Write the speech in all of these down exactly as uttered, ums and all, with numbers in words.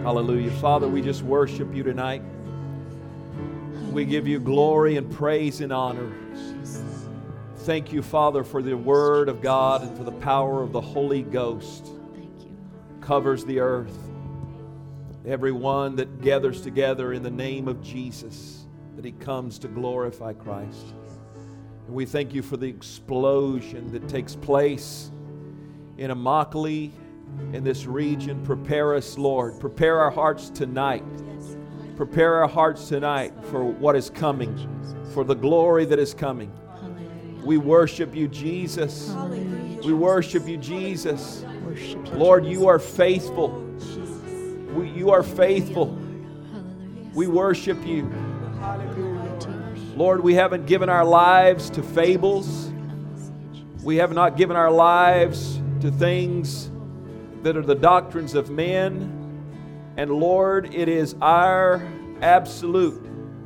Hallelujah. Father, we just worship you tonight. We give you glory and praise and honor. Thank you, Father, for the Word of God and for the power of the Holy Ghost. Thank you. Covers the earth. Everyone that gathers together in the name of Jesus, that He comes to glorify Christ. And we thank you for the explosion that takes place in Immokalee, in this region. Prepare us, Lord. Prepare our hearts tonight. Prepare our hearts tonight for what is coming, for the glory that is coming. Hallelujah. We worship you, Jesus. Hallelujah. We worship you, Jesus. Worship you, Lord, Jesus. you are faithful. We, you are faithful. Hallelujah. We worship you. Glory to you. Lord, we haven't given our lives to fables. We have not given our lives to things that are the doctrines of men. And Lord, it is our absolute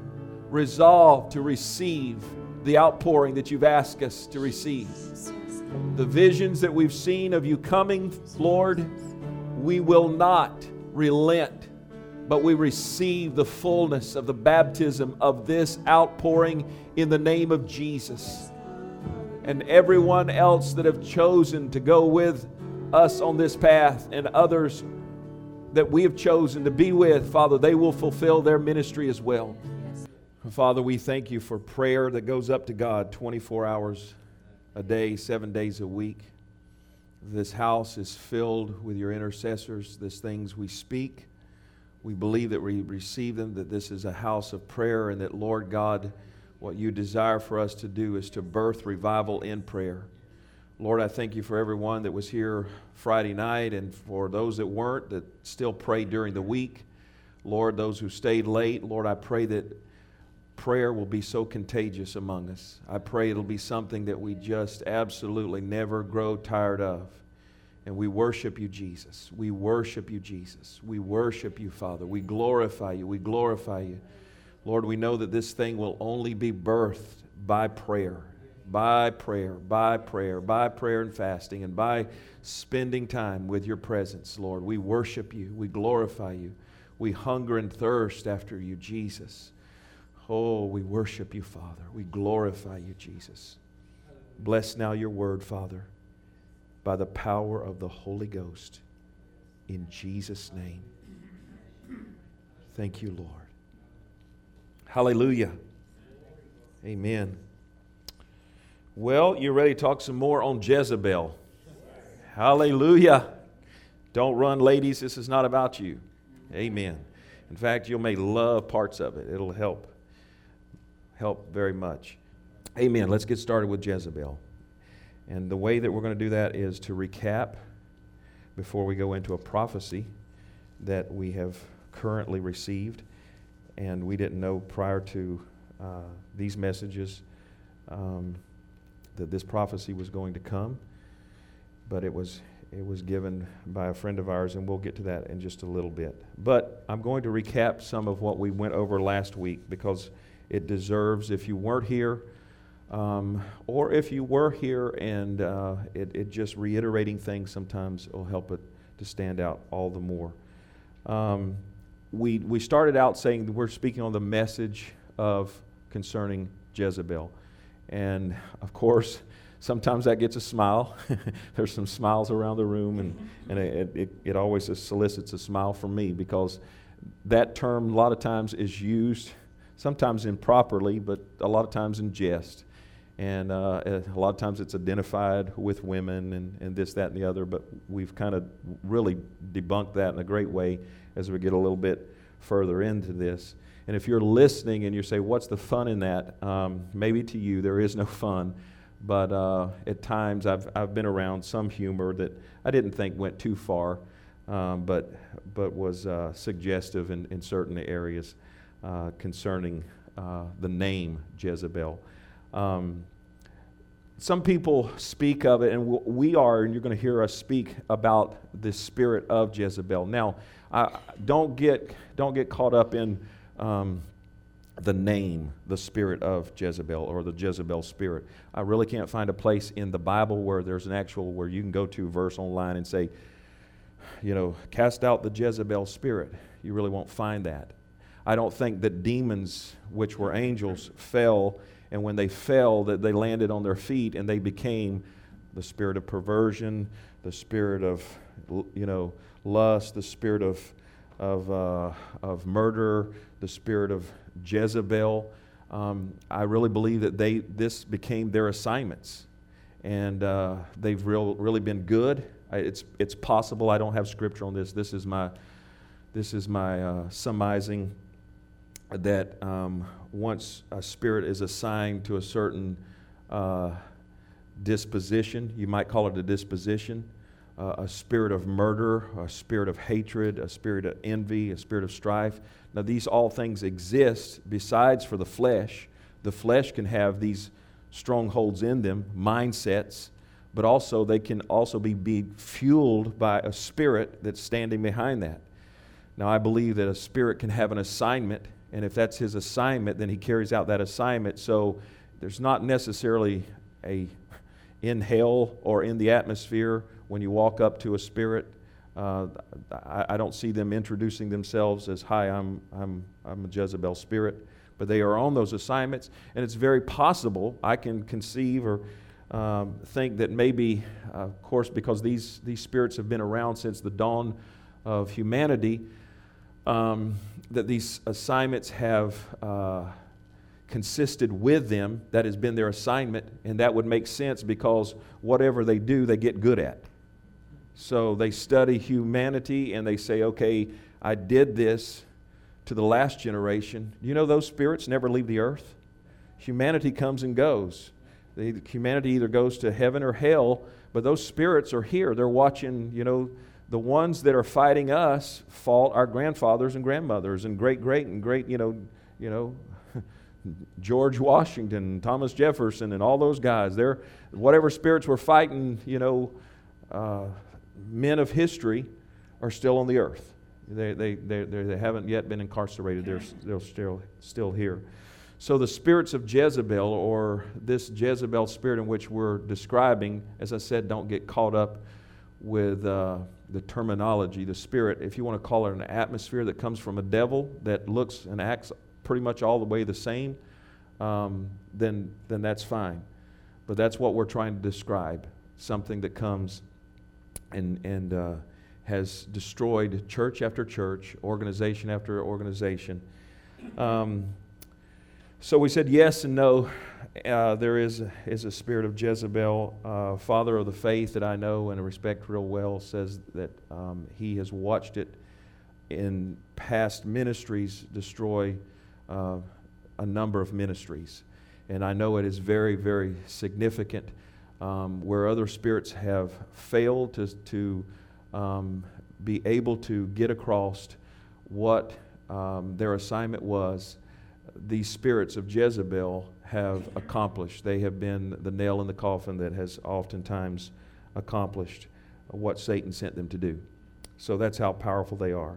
resolve to receive the outpouring that you've asked us to receive. The visions that we've seen of you coming, Lord, we will not relent, but we receive the fullness of the baptism of this outpouring in the name of Jesus. And everyone else that have chosen to go with us on this path and others that we have chosen to be with, Father, they will fulfill their ministry as well. Father, we thank you for prayer that goes up to God twenty-four hours a day, seven days a week. This house is filled with your intercessors. These things we speak, we believe that we receive them, that this is a house of prayer, and that, Lord God, what you desire for us to do is to birth revival in prayer. Lord, I thank you for everyone that was here Friday night, and for those that weren't, that still prayed during the week. Lord, those who stayed late, Lord, I pray that prayer will be so contagious among us. I pray it'll be something that we just absolutely never grow tired of. And we worship you, Jesus. We worship you, Jesus. We worship you, Father. We glorify you. We glorify you. Lord, we know that this thing will only be birthed by prayer. By prayer, by prayer, by prayer and fasting, and by spending time with your presence, Lord. We worship you. We glorify you. We hunger and thirst after you, Jesus. Oh, we worship you, Father. We glorify you, Jesus. Bless now your word, Father, by the power of the Holy Ghost. In Jesus' name. Thank you, Lord. Hallelujah. Amen. Well, you ready to talk some more on Jezebel? Hallelujah. Don't run, ladies. This is not about you. Amen. In fact, you may love parts of it. It'll help. Help very much. Amen. Let's get started with Jezebel. And the way that we're going to do that is to recap before we go into a prophecy that we have currently received. And we didn't know prior to uh, these messages um, that this prophecy was going to come, but it was it was given by a friend of ours, and we'll get to that in just a little bit. But I'm going to recap some of what we went over last week, because it deserves, if you weren't here, um, or if you were here and uh, it, it just reiterating things sometimes will help it to stand out all the more. Um, we we started out saying that we're speaking on the message of concerning Jezebel. And, of course, sometimes that gets a smile. There's some smiles around the room, and, and it, it, it always solicits a smile from me, because that term a lot of times is used, sometimes improperly, but a lot of times in jest. And uh, a lot of times it's identified with women and, and this, that, and the other, but we've kind of really debunked that in a great way as we get a little bit further into this. And if you're listening and you say, what's the fun in that? Um, maybe to you there is no fun, but uh, at times I've I've been around some humor that I didn't think went too far, um, but but was uh, suggestive in, in certain areas uh, concerning uh, the name Jezebel. Um, some people speak of it, and we are, and you're going to hear us speak about the spirit of Jezebel. Now, I, don't get don't get caught up in Um, the name, the spirit of Jezebel, or the Jezebel spirit. I really can't find a place in the Bible where there's an actual, where you can go to a verse online and say, you know, cast out the Jezebel spirit. You really won't find that. I don't think that demons, which were angels, fell, and when they fell, that they landed on their feet and they became the spirit of perversion, the spirit of, you know, lust, the spirit of of uh, of murder, the spirit of Jezebel. Um, I really believe that they this became their assignments, and uh, they've real, really been good. I, it's it's possible. I don't have scripture on this. This is my this is my uh, surmising that um, once a spirit is assigned to a certain uh, disposition, you might call it a disposition, uh, a spirit of murder, a spirit of hatred, a spirit of envy, a spirit of strife. Now these all things exist besides for the flesh. The flesh can have these strongholds in them, mindsets, but also they can also be, be fueled by a spirit that's standing behind that. Now I believe that a spirit can have an assignment, and if that's his assignment, then he carries out that assignment. So there's not necessarily a in hell or in the atmosphere when you walk up to a spirit. Uh, I, I don't see them introducing themselves as, "Hi, I'm I'm I'm a Jezebel spirit," but they are on those assignments, and it's very possible. I can conceive or um, think that maybe, uh, of course, because these these spirits have been around since the dawn of humanity. Um, that these assignments have uh, consisted with them. That has been their assignment, and that would make sense because whatever they do, they get good at. So they study humanity and they say, okay, I did this to the last generation. You know those spirits never leave the earth? Humanity comes and goes. They, humanity either goes to heaven or hell, but those spirits are here. They're watching, you know, the ones that are fighting us fought our grandfathers and grandmothers and great, great, and great, you know, you know, George Washington, Thomas Jefferson, and all those guys. They're whatever spirits were fighting, you know, uh, men of history are still on the earth. They they they they haven't yet been incarcerated. They're they're still still here. So the spirits of Jezebel, or this Jezebel spirit in which we're describing, as I said, don't get caught up with uh, the terminology, the spirit. If you want to call it an atmosphere that comes from a devil that looks and acts pretty much all the way the same, um, then then that's fine. But that's what we're trying to describe, something that comes and and uh, has destroyed church after church, organization after organization. Um, so we said yes and no. Uh, there is, is a spirit of Jezebel. Uh, father of the faith that I know and respect real well says that um, he has watched it in past ministries destroy uh, a number of ministries. And I know it is very, very significant um, where other spirits have failed to, to um, be able to get across what um, their assignment was. These spirits of Jezebel have accomplished. They have been the nail in the coffin that has oftentimes accomplished what Satan sent them to do. So that's how powerful they are.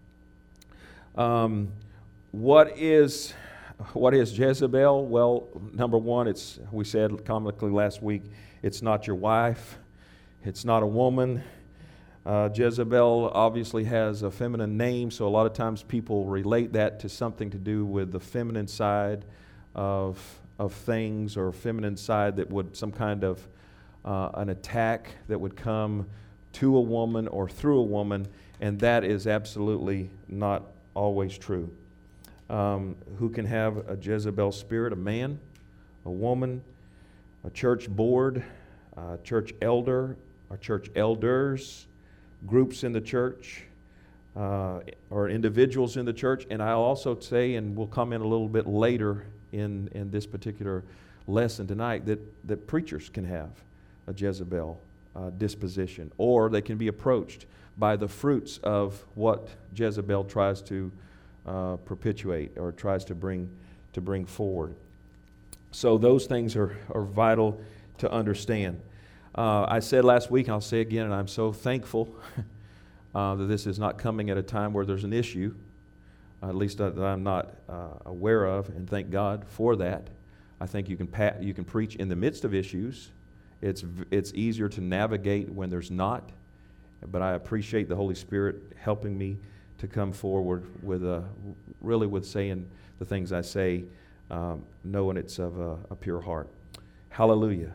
Um, what is what is Jezebel? Well, number one, it's we said comically last week, it's not your wife. It's not a woman. Uh, Jezebel obviously has a feminine name, so a lot of times people relate that to something to do with the feminine side of of things, or feminine side that would some kind of uh, an attack that would come to a woman or through a woman, and that is absolutely not always true. Um, who can have a Jezebel spirit? A man, a woman, a church board, a church elder, a church elders, groups in the church, uh, or individuals in the church. And I'll also say, and we'll come in a little bit later in, in this particular lesson tonight, that, that preachers can have a Jezebel uh, disposition, or they can be approached by the fruits of what Jezebel tries to uh, perpetuate or tries to bring to bring forward. So those things are, are vital to understand. Uh, I said last week, and I'll say again, and I'm so thankful uh, that this is not coming at a time where there's an issue, uh, at least that I'm not uh, aware of, and thank God for that. I think you can pa- you can preach in the midst of issues. It's v- it's easier to navigate when there's not, but I appreciate the Holy Spirit helping me to come forward with a, really with saying the things I say, um, knowing it's of a, a pure heart. Hallelujah.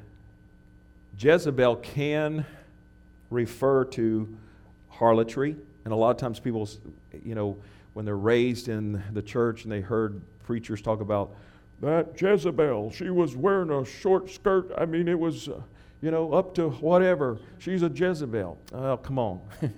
Jezebel can refer to harlotry, and a lot of times people, you know, when they're raised in the church and they heard preachers talk about that Jezebel, she was wearing a short skirt. I mean, it was, uh, you know, up to whatever. She's a Jezebel. Oh, come on.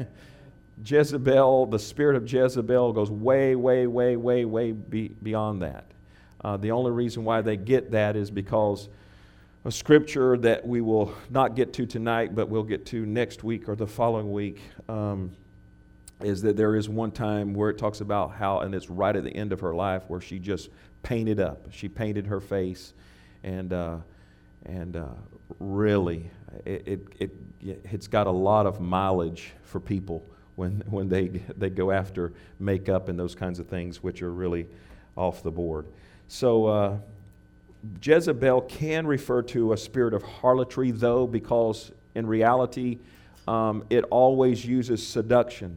Jezebel, the spirit of Jezebel goes way, way, way, way, way be, beyond that. Uh, the only reason why they get that is because a scripture that we will not get to tonight, but we'll get to next week or the following week, um, is that there is one time where it talks about how, and it's right at the end of her life, where she just painted up. She painted her face, and uh, and uh, really, it, it it it's got a lot of mileage for people when when they they go after makeup and those kinds of things, which are really off the board. So uh, Jezebel can refer to a spirit of harlotry, though, because in reality, um, it always uses seduction.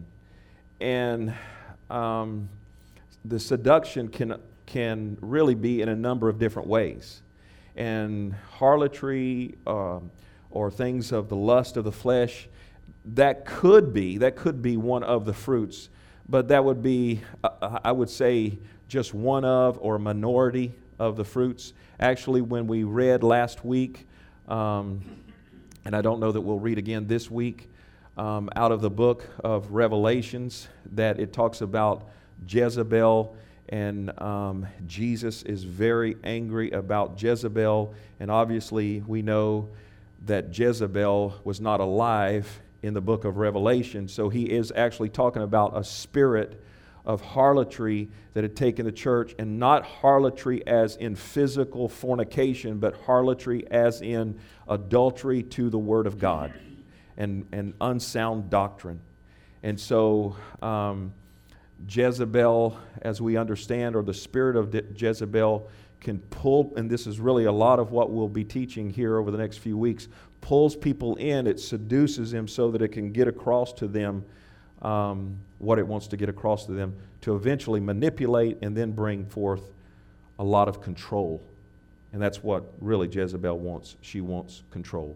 And um, the seduction can can really be in a number of different ways. And harlotry um, or things of the lust of the flesh, that could be, that could be one of the fruits. But that would be, uh, I would say, just one of or a minority of the fruits. Actually, when we read last week, um, and I don't know that we'll read again this week, Um, out of the book of Revelations, that it talks about Jezebel, and um, Jesus is very angry about Jezebel, and obviously we know that Jezebel was not alive in the book of Revelation, so he is actually talking about a spirit of harlotry that had taken the church, and not harlotry as in physical fornication, but harlotry as in adultery to the Word of God. And, and unsound doctrine. And so um, Jezebel, as we understand, or the spirit of De- Jezebel can pull, and this is really a lot of what we'll be teaching here over the next few weeks, pulls people in, it seduces them so that it can get across to them um, what it wants to get across to them, to eventually manipulate and then bring forth a lot of control. And that's what really Jezebel wants. She wants control.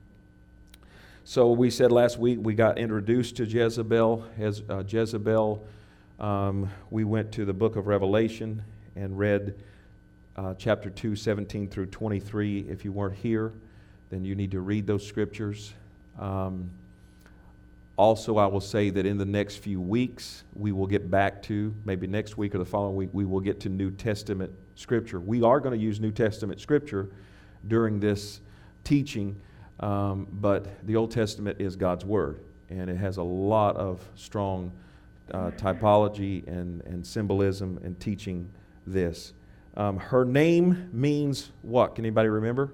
So we said last week we got introduced to Jezebel. As uh, Jezebel, um, we went to the book of Revelation and read uh, chapter two, seventeen through twenty-three. If you weren't here, then you need to read those scriptures. Um, also, I will say that in the next few weeks, we will get back to, maybe next week or the following week, we will get to New Testament scripture. We are going to use New Testament scripture during this teaching. Um, but the Old Testament is God's Word, and it has a lot of strong uh, typology and, and symbolism in teaching this. Um, her name means what? Can anybody remember?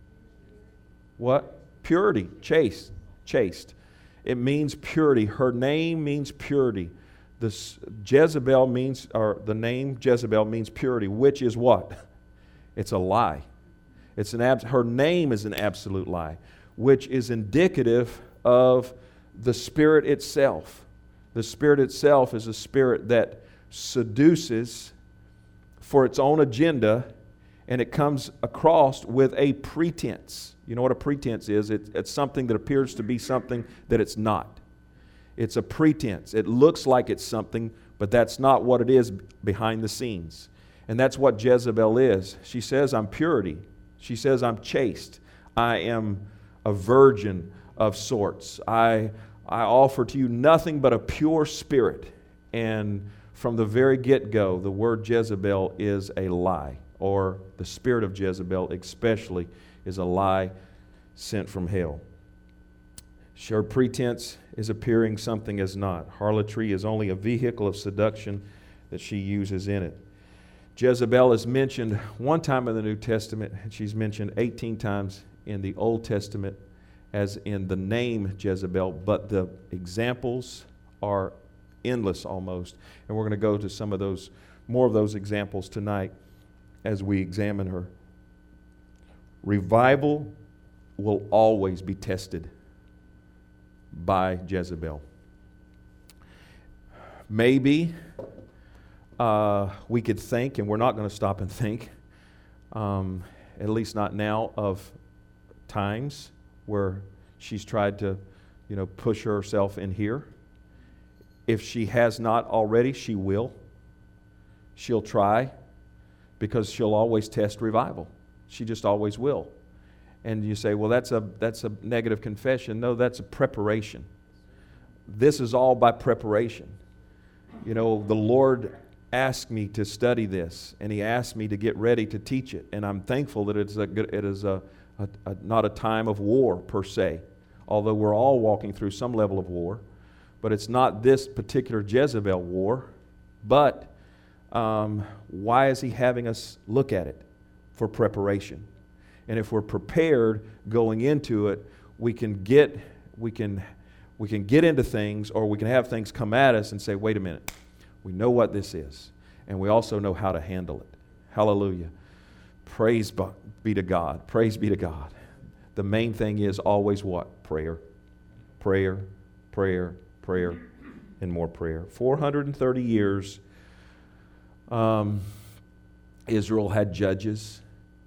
What? Purity, chaste, chaste. It means purity. Her name means purity. This Jezebel means, or the name Jezebel means purity, which is what? It's a lie. It's an abs- her name is an absolute lie, which is indicative of the spirit itself. The spirit itself is a spirit that seduces for its own agenda, and it comes across with a pretense. You know what a pretense is? It, it's something that appears to be something that it's not. It's a pretense. It looks like it's something, but that's not what it is behind the scenes. And that's what Jezebel is. She says, I'm purity. She says, I'm chaste. I am a virgin of sorts. I, I offer to you nothing but a pure spirit. And from the very get-go, the word Jezebel is a lie, or the spirit of Jezebel especially is a lie sent from hell. Her pretense is appearing something as not. Harlotry is only a vehicle of seduction that she uses in it. Jezebel is mentioned one time in the New Testament, and she's mentioned eighteen times in the Old Testament as in the name Jezebel, but the examples are endless almost. And we're going to go to some of those, more of those examples tonight as we examine her. Revival will always be tested. by Jezebel. Maybe uh, we could think, and we're not going to stop and think, um, at least not now, of times where she's tried to, you know, push herself in here. If she has not already, she will. She'll try, because she'll always test revival. She just always will. And you say, well, that's a that's a negative confession. No, that's a preparation. This is all by preparation. You know, the Lord asked me to study this, and He asked me to get ready to teach it. And I'm thankful that it's a good, it is a, a, a not a time of war per se, although we're all walking through some level of war. But it's not this particular Jezebel war. But um, why is He having us look at it? For preparation. And if we're prepared going into it, we can get we can we can get into things, or we can have things come at us and say, wait a minute, we know what this is, and we also know how to handle it. Hallelujah. Praise be to God. Praise be to God. The main thing is always what? Prayer. Prayer, prayer, prayer, and more prayer. four hundred thirty years, um, Israel had judges.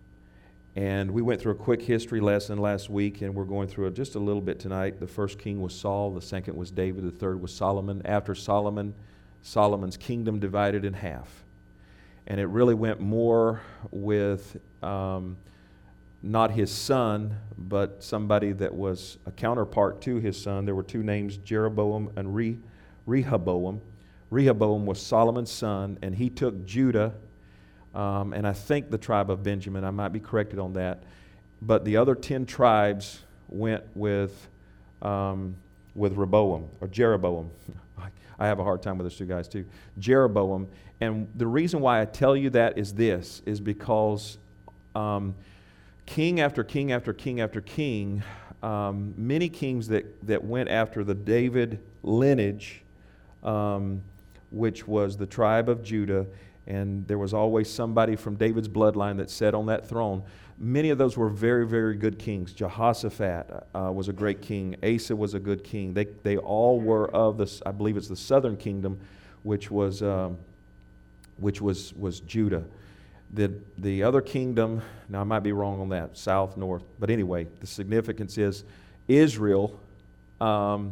And we went through a quick history lesson last week, and we're going through it just a little bit tonight. The first king was Saul, the second was David, the third was Solomon. After Solomon, Solomon's kingdom divided in half. And it really went more with um, not his son, but somebody that was a counterpart to his son. There were two names, Jeroboam and Re- Rehoboam. Rehoboam was Solomon's son, and he took Judah, Um, and I think the tribe of Benjamin. I might be corrected on that. But the other ten tribes went with um, with Rehoboam, or Jeroboam. I have a hard time with those two guys too. Jeroboam. And the reason why I tell you that is this, is because um, king after king after king after king, um, many kings that, that went after the David lineage, um, which was the tribe of Judah, and there was always somebody from David's bloodline that sat on that throne. Many of those were very, very good kings. Jehoshaphat uh, was a great king. Asa was a good king. They they all were of the, I believe it's the southern kingdom, which was um, which was was Judah. The the other kingdom, now I might be wrong on that, south, north, but anyway, the significance is Israel. Um,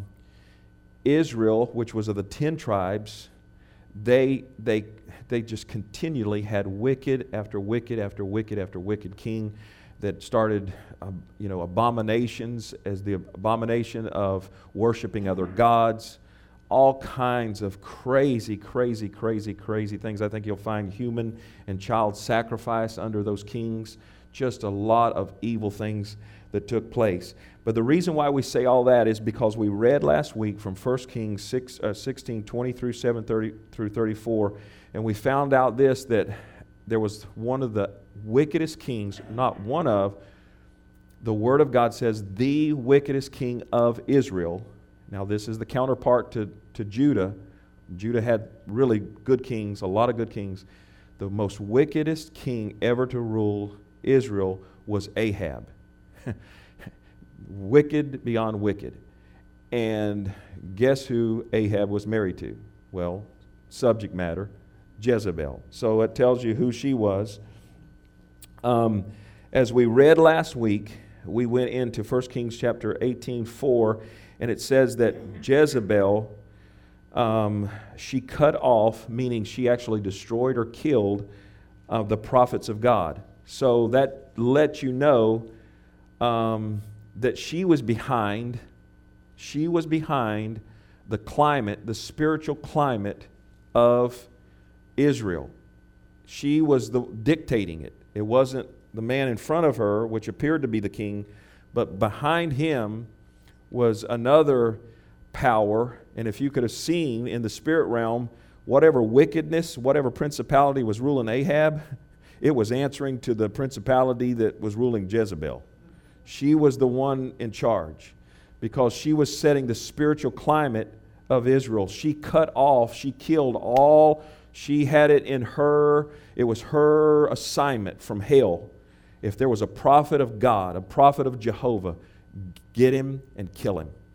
Israel, which was of the ten tribes, they they. They just continually had wicked after wicked after wicked after wicked king that started, um, you know, abominations, as the abomination of worshiping other gods, all kinds of crazy, crazy, crazy, crazy things. I think you'll find human and child sacrifice under those kings. Just a lot of evil things that took place. But the reason why we say all that is because we read last week from First Kings six, uh, sixteen twenty through seven thirty through thirty-four, and we found out this, that there was one of the wickedest kings, not one of, the Word of God says the wickedest king of Israel. Now this is the counterpart to, to Judah. Judah had really good kings, a lot of good kings. The most wickedest king ever to rule Israel was Ahab. Wicked beyond wicked. And guess who Ahab was married to? Well, subject matter, Jezebel. So it tells you who she was. Um, as we read last week, we went into First Kings chapter eighteen four, and it says that Jezebel, um, she cut off, meaning she actually destroyed or killed uh, the prophets of God. So that lets you know um, that she was behind, she was behind the climate, the spiritual climate of Israel. She was the dictating it. It wasn't the man in front of her, which appeared to be the king, but behind him was another power. And if you could have seen in the spirit realm, whatever wickedness, whatever principality was ruling Ahab, it was answering to the principality that was ruling Jezebel. She was the one in charge because she was setting the spiritual climate of Israel. She cut off, she killed all, she had it in her, it was her assignment from hell. If there was a prophet of God, a prophet of Jehovah, get him and kill him.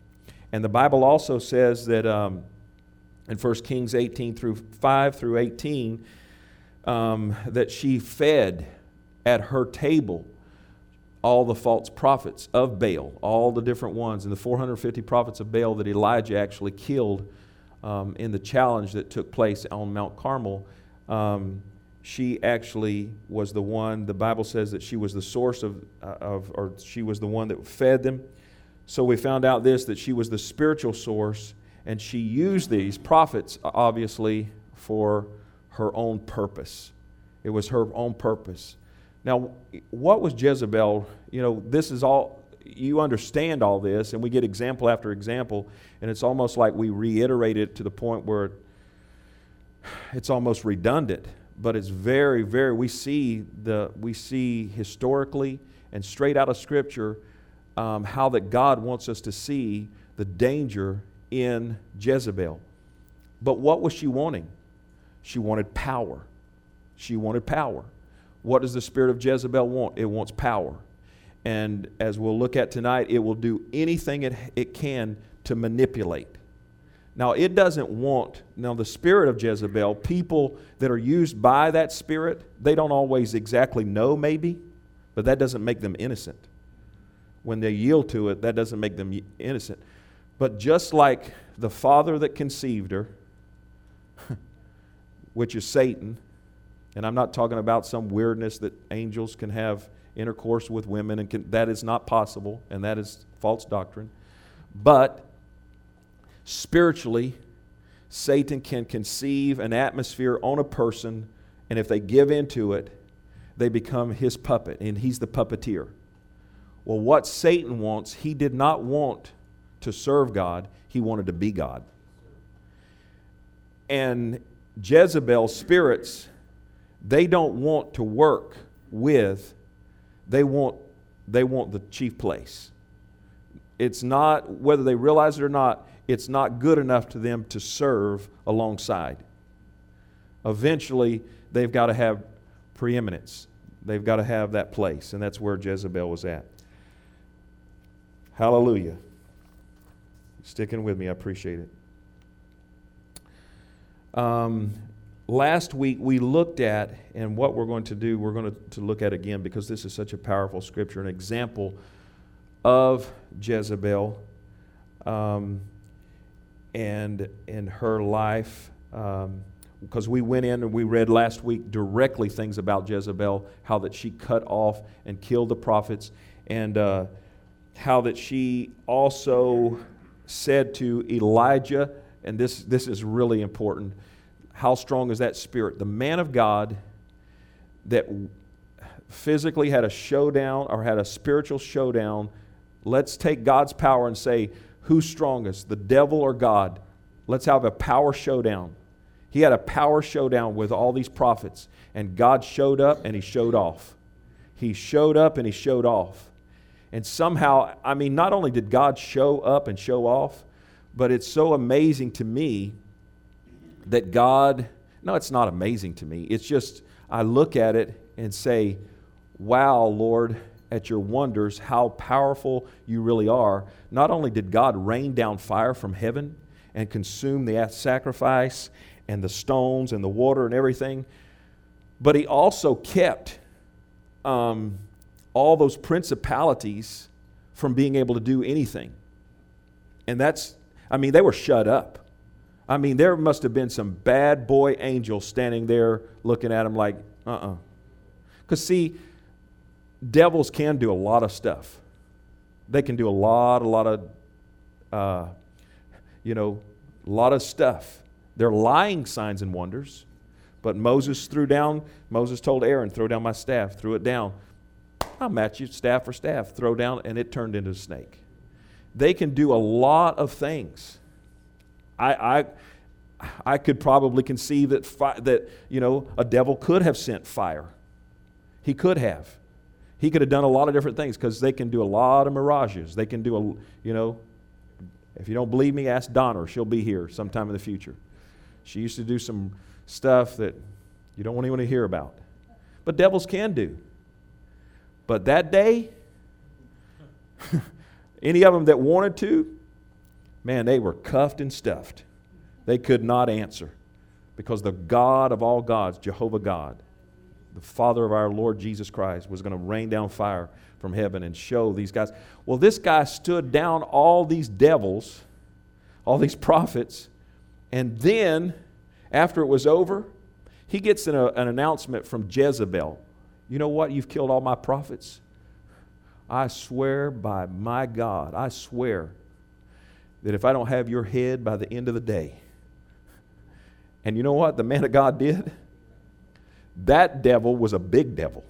And the Bible also says that um, in First Kings eighteen through five through eighteen, um, that she fed at her table all the false prophets of Baal, all the different ones, and the four hundred fifty prophets of Baal that Elijah actually killed um, in the challenge that took place on Mount Carmel. Um, she actually was the one, the Bible says that she was the source of, uh, of, or she was the one that fed them. So we found out this, that she was the spiritual source, and she used these prophets, obviously, for her own purpose. It was her own purpose. Now, what was Jezebel? You know, this is all, you understand all this, and we get example after example, and it's almost like we reiterate it to the point where it's almost redundant. But it's very, very, we see the we see historically and straight out of Scripture um, how that God wants us to see the danger in Jezebel. But what was she wanting? She wanted power. She wanted power. What does the spirit of Jezebel want? It wants power. And as we'll look at tonight, it will do anything it, it can to manipulate. Now, it doesn't want, now the spirit of Jezebel, people that are used by that spirit, they don't always exactly know maybe, but that doesn't make them innocent. When they yield to it, that doesn't make them innocent. But just like the father that conceived her, which is Satan, and I'm not talking about some weirdness that angels can have intercourse with women, and can, that is not possible, and that is false doctrine. But spiritually, Satan can conceive an atmosphere on a person, and if they give into it, they become his puppet, and he's the puppeteer. Well, what Satan wants, he did not want to serve God, he wanted to be God. And Jezebel's spirits, they don't want to work with, they want, they want the chief place. It's not, whether they realize it or not, it's not good enough to them to serve alongside. Eventually, they've got to have preeminence. They've got to have that place, and that's where Jezebel was at. Hallelujah. Sticking with me, I appreciate it. Um, last week we looked at, and what we're going to do, we're going to, to look at again, because this is such a powerful scripture, an example of Jezebel. Um, and in her life, um, because we went in and we read last week directly things about Jezebel, how that she cut off and killed the prophets, and uh, how that she also said to Elijah, and this, this is really important, how strong is that spirit? The man of God that physically had a showdown or had a spiritual showdown, let's take God's power and say, who's strongest, the devil or God? Let's have a power showdown. He had a power showdown with all these prophets, and God showed up and he showed off. He showed up and he showed off. And somehow, I mean, not only did God show up and show off, but it's so amazing to me that God, no, it's not amazing to me. It's just, I look at it and say, wow, Lord, at your wonders, how powerful you really are. Not only did God rain down fire from heaven and consume the sacrifice and the stones and the water and everything, but he also kept um, all those principalities from being able to do anything. And that's, I mean, they were shut up. I mean, there must have been some bad boy angels standing there looking at him like, uh-uh. Because see, devils can do a lot of stuff. They can do a lot, a lot of, uh, you know, a lot of stuff. They're lying signs and wonders. But Moses threw down, Moses told Aaron, throw down my staff, threw it down. I'll match you staff for staff, throw down, and it turned into a snake. They can do a lot of things. I, I, I could probably conceive that, fi- that, you know, a devil could have sent fire. He could have. He could have done a lot of different things because they can do a lot of mirages. They can do, a, you know, if you don't believe me, ask Donna. She'll be here sometime in the future. She used to do some stuff that you don't want anyone to hear about. But devils can do. But that day, any of them that wanted to, man, they were cuffed and stuffed. They could not answer because the God of all gods, Jehovah God, the Father of our Lord Jesus Christ, was going to rain down fire from heaven and show these guys. Well, this guy stood down all these devils, all these prophets, and then, after it was over, he gets an, an announcement from Jezebel. You know what? You've killed all my prophets. I swear by my God, I swear that if I don't have your head by the end of the day. And you know what the man of God did? That devil was a big devil.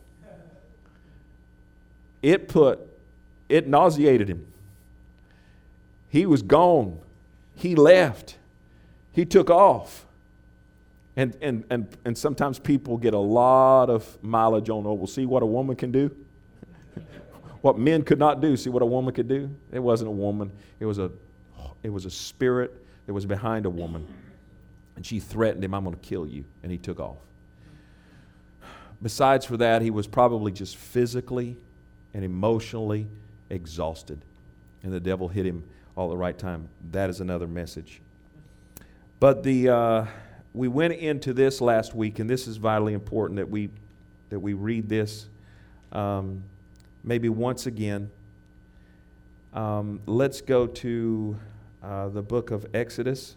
It put, it nauseated him. He was gone. He left. He took off. And, and, and, and sometimes people get a lot of mileage on, oh, well, see what a woman can do? What men could not do, see what a woman could do? It wasn't a woman. It was a, it was a spirit that was behind a woman. And she threatened him, I'm going to kill you. And he took off. Besides for that, he was probably just physically and emotionally exhausted. And the devil hit him all at the right time. That is another message. But the uh, we went into this last week, and this is vitally important that we that we read this um, maybe once again. Um, let's go to uh, the book of Exodus.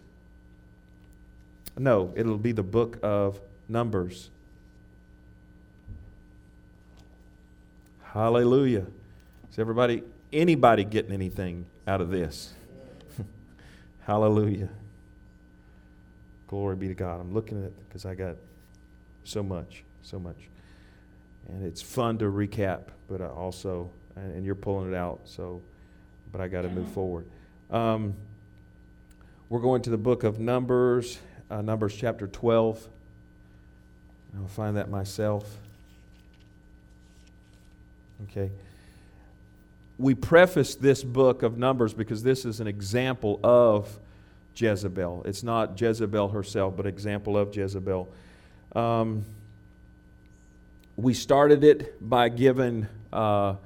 No, it'll be the book of Numbers. Hallelujah. Is everybody, anybody getting anything out of this? Hallelujah. Glory be to God. I'm looking at it because I got so much, so much. And it's fun to recap, but I also, and you're pulling it out, so, but I got to move forward. Um, we're going to the book of Numbers, uh, Numbers chapter twelve. I'll find that myself. Okay. We preface this book of Numbers because this is an example of Jezebel. It's not Jezebel herself, but example of Jezebel. Um, we started it by giving uh,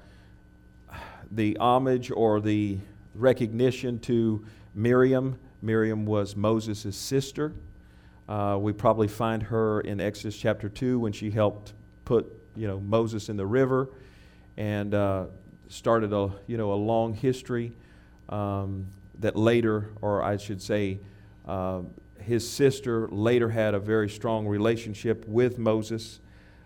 the homage or the recognition to Miriam. Miriam was Moses' sister. Uh, we probably find her in Exodus chapter two when she helped put, you know, Moses in the river. And uh, started a you know a long history um, that later, or I should say, uh, his sister later had a very strong relationship with Moses.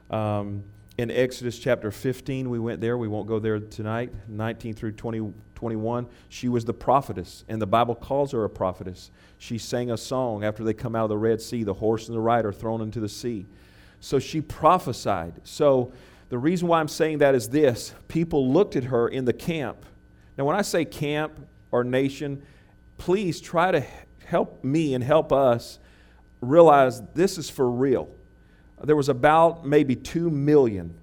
Um, in Exodus chapter fifteen, we went there. We won't go there tonight. nineteen through twenty, twenty-one, she was the prophetess, and the Bible calls her a prophetess. She sang a song after they come out of the Red Sea, the horse and the rider thrown into the sea. So she prophesied. So the reason why I'm saying that is this. People looked at her in the camp. Now, when I say camp or nation, please try to help me and help us realize this is for real. There was about maybe two million.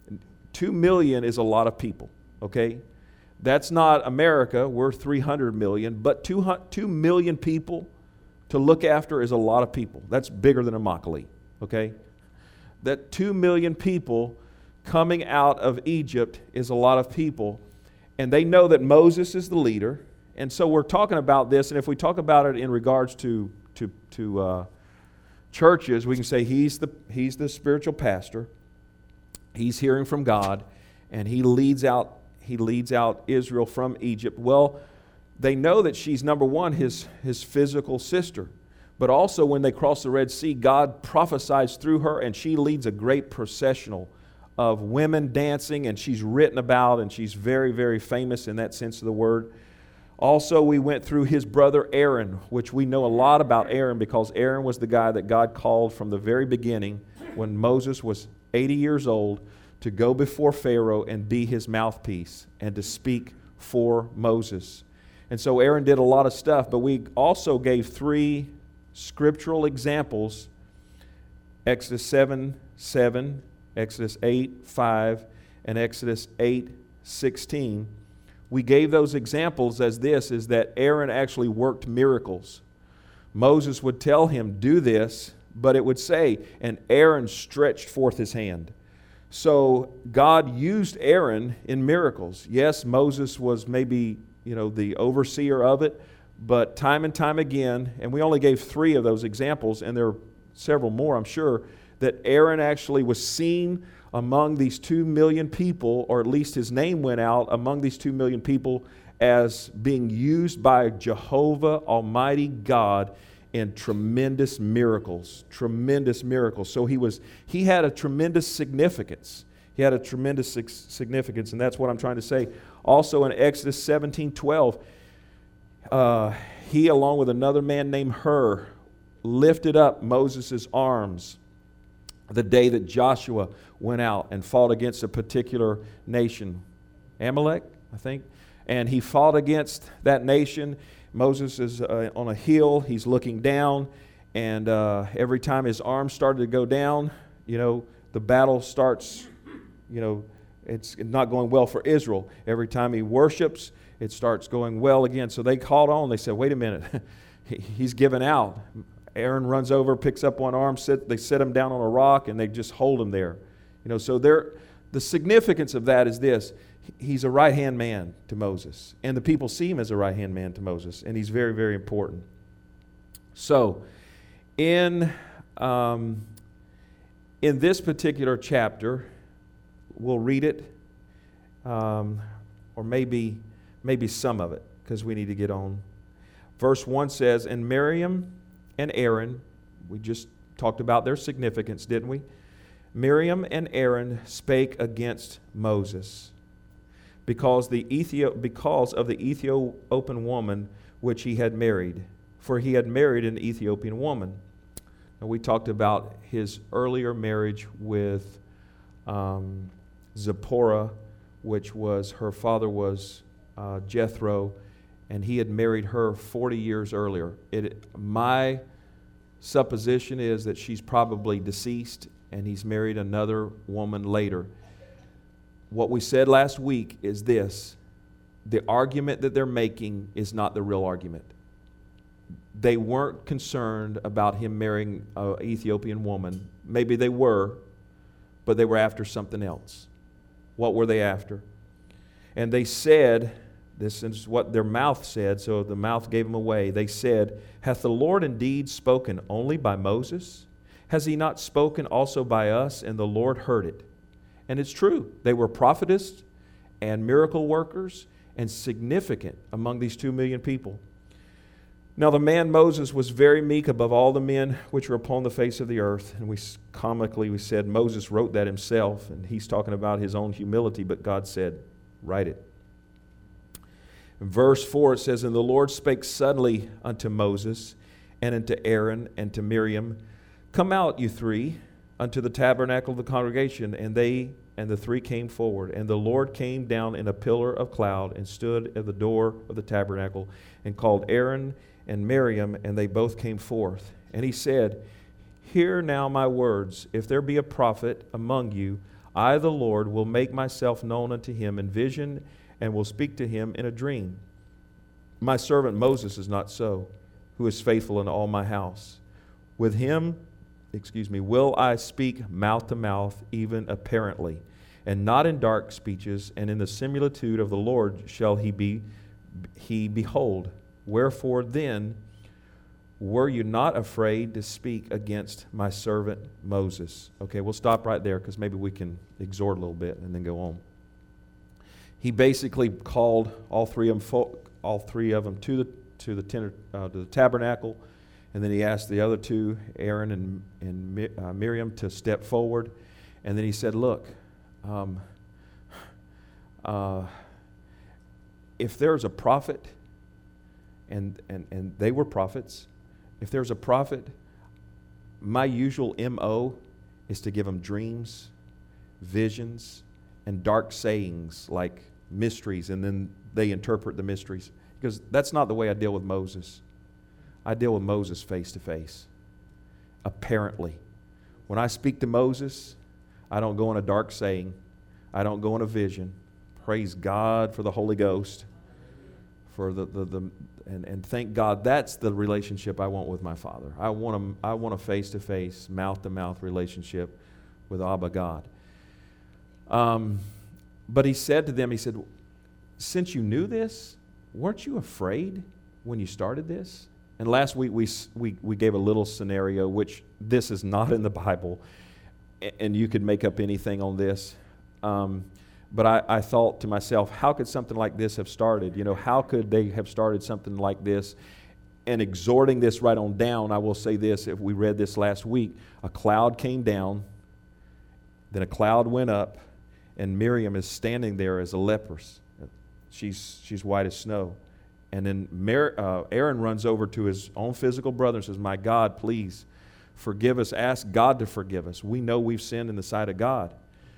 Two million is a lot of people, okay? That's not America. We're three hundred million. But two, two million people to look after is a lot of people. That's bigger than Immokalee, okay? That two million people coming out of Egypt is a lot of people, and they know that Moses is the leader, and so we're talking about this, and if we talk about it in regards to to to uh, churches, we can say he's the he's the spiritual pastor. He's hearing from God, and he leads out he leads out Israel from Egypt. Well, they know that she's number one, his his physical sister, but also when they cross the Red Sea, God prophesies through her, and she leads a great processional of women dancing, and she's written about, and she's very, very famous in that sense of the word. Also, we went through his brother Aaron, which we know a lot about Aaron because Aaron was the guy that God called from the very beginning when Moses was eighty years old to go before Pharaoh and be his mouthpiece and to speak for Moses. And so Aaron did a lot of stuff, but we also gave three scriptural examples, Exodus seven, seven, Exodus eight, five, and Exodus eight, sixteen. We gave those examples as this, is that Aaron actually worked miracles. Moses would tell him, do this, but it would say, and Aaron stretched forth his hand. So God used Aaron in miracles. Yes, Moses was maybe, you know, the overseer of it, But time and time again, and we only gave three of those examples, and there are several more, I'm sure, that Aaron actually was seen among these two million people, or at least his name went out among these two million people as being used by Jehovah Almighty God in tremendous miracles, tremendous miracles. So he was, he had a tremendous significance. He had a tremendous significance, and that's what I'm trying to say. Also in Exodus seventeen twelve, uh, he, along with another man named Hur, lifted up Moses' arms the day that Joshua went out and fought against a particular nation, Amalek, I think. And he fought against that nation. Moses is uh, on a hill. He's looking down. And uh, every time his arms started to go down, you know, the battle starts, you know, it's not going well for Israel. Every time he worships, it starts going well again. So they called on. They said, wait a minute. He's given out. Aaron runs over, picks up one arm, sit, they set him down on a rock, and they just hold him there. You know, so there, the significance of that is this. He's a right-hand man to Moses, and the people see him as a right-hand man to Moses, and he's very, very important. So, in um, in this particular chapter, we'll read it, um, or maybe maybe some of it, because we need to get on. Verse one says, "And Miriam and Aaron," we just talked about their significance, didn't we? "Miriam and Aaron spake against Moses, because the Ethio- because of the Ethiopian woman which he had married, for he had married an Ethiopian woman." And we talked about his earlier marriage with um, Zipporah, which was, her father was uh, Jethro, and he had married her forty years earlier. It, my supposition is that she's probably deceased, and he's married another woman later. What we said last week is this: the argument that they're making is not the real argument. They weren't concerned about him marrying an Ethiopian woman. Maybe they were, but they were after something else. What were they after? And they said, this is what their mouth said, so the mouth gave them away. They said, "Hath the Lord indeed spoken only by Moses? Has he not spoken also by us?" And the Lord heard it. And it's true. They were prophetess and miracle workers and significant among these two million people. Now the man Moses was very meek above all the men which were upon the face of the earth. And we comically we said Moses wrote that himself, and he's talking about his own humility, but God said, write it. In verse four it says, "And the Lord spake suddenly unto Moses, and unto Aaron, and to Miriam, Come out, you three, unto the tabernacle of the congregation. And they and the three came forward. And the Lord came down in a pillar of cloud, and stood at the door of the tabernacle, and called Aaron and Miriam, and they both came forth. And he said, Hear now my words. If there be a prophet among you, I, the Lord, will make myself known unto him in vision, and will speak to him in a dream. My servant Moses is not so, who is faithful in all my house. With him, excuse me, will I speak mouth to mouth, even apparently, and not in dark speeches, and in the similitude of the Lord shall he be he behold. Wherefore then were you not afraid to speak against my servant Moses? Okay, we'll stop right there, because maybe we can exhort a little bit and then go on. He basically called all three of them, all three of them to the to the, tender, uh, to the tabernacle, and then he asked the other two, Aaron and and uh, Miriam, to step forward, and then he said, "Look, um, uh, if there's a prophet, and and and they were prophets, if there's a prophet, my usual M O is to give them dreams, visions, and dark sayings like mysteries, and then they interpret the mysteries. Because that's not the way I deal with Moses. I deal with Moses face to face, apparently. When I speak to Moses, I don't go in a dark saying. I don't go in a vision. Praise God for the Holy Ghost, for the the, the and, and thank God that's the relationship I want with my Father. I want a, I want a face to face, mouth to mouth relationship with Abba God. Um, but he said to them, he said, since you knew this, weren't you afraid when you started this? And last week we, we, we gave a little scenario, which this is not in the Bible, and you could make up anything on this. Um, but I, I thought to myself, how could something like this have started? You know, how could they have started something like this? And exhorting this right on down, I will say this, if we read this last week, a cloud came down, then a cloud went up, and Miriam is standing there as a leprous. She's, she's white as snow. And then Mar- uh, Aaron runs over to his own physical brother and says, my God, please forgive us. Ask God to forgive us. We know we've sinned in the sight of God.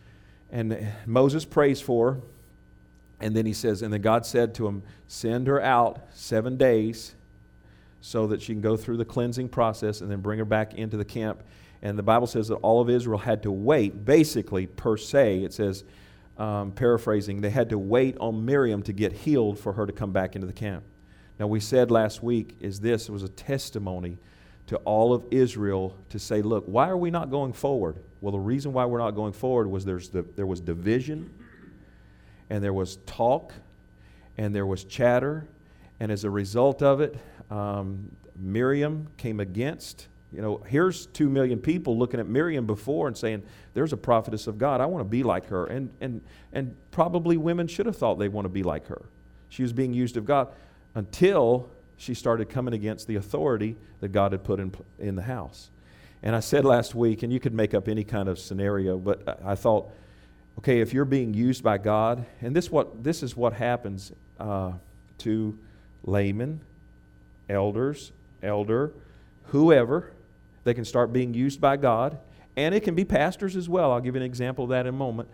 And Moses prays for her. And then he says, and then God said to him, send her out seven days so that she can go through the cleansing process and then bring her back into the camp. And the Bible says that all of Israel had to wait, basically, per se, it says, Um, paraphrasing, they had to wait on Miriam to get healed for her to come back into the camp. Now we said last week is this, it was a testimony to all of Israel to say, look, why are we not going forward? Well, the reason why we're not going forward was there's the, there was division, and there was talk, and there was chatter, and as a result of it, um, Miriam came against. You know, here's two million people looking at Miriam before and saying, there's a prophetess of God. I want to be like her. And and and probably women should have thought they want to be like her. She was being used of God until she started coming against the authority that God had put in, in the house. And I said last week, and you could make up any kind of scenario, but I thought, okay, if you're being used by God, and this what this is what happens uh, to laymen, elders, elder, whoever. They can start being used by God, and it can be pastors as well. I'll give you an example of that in a moment.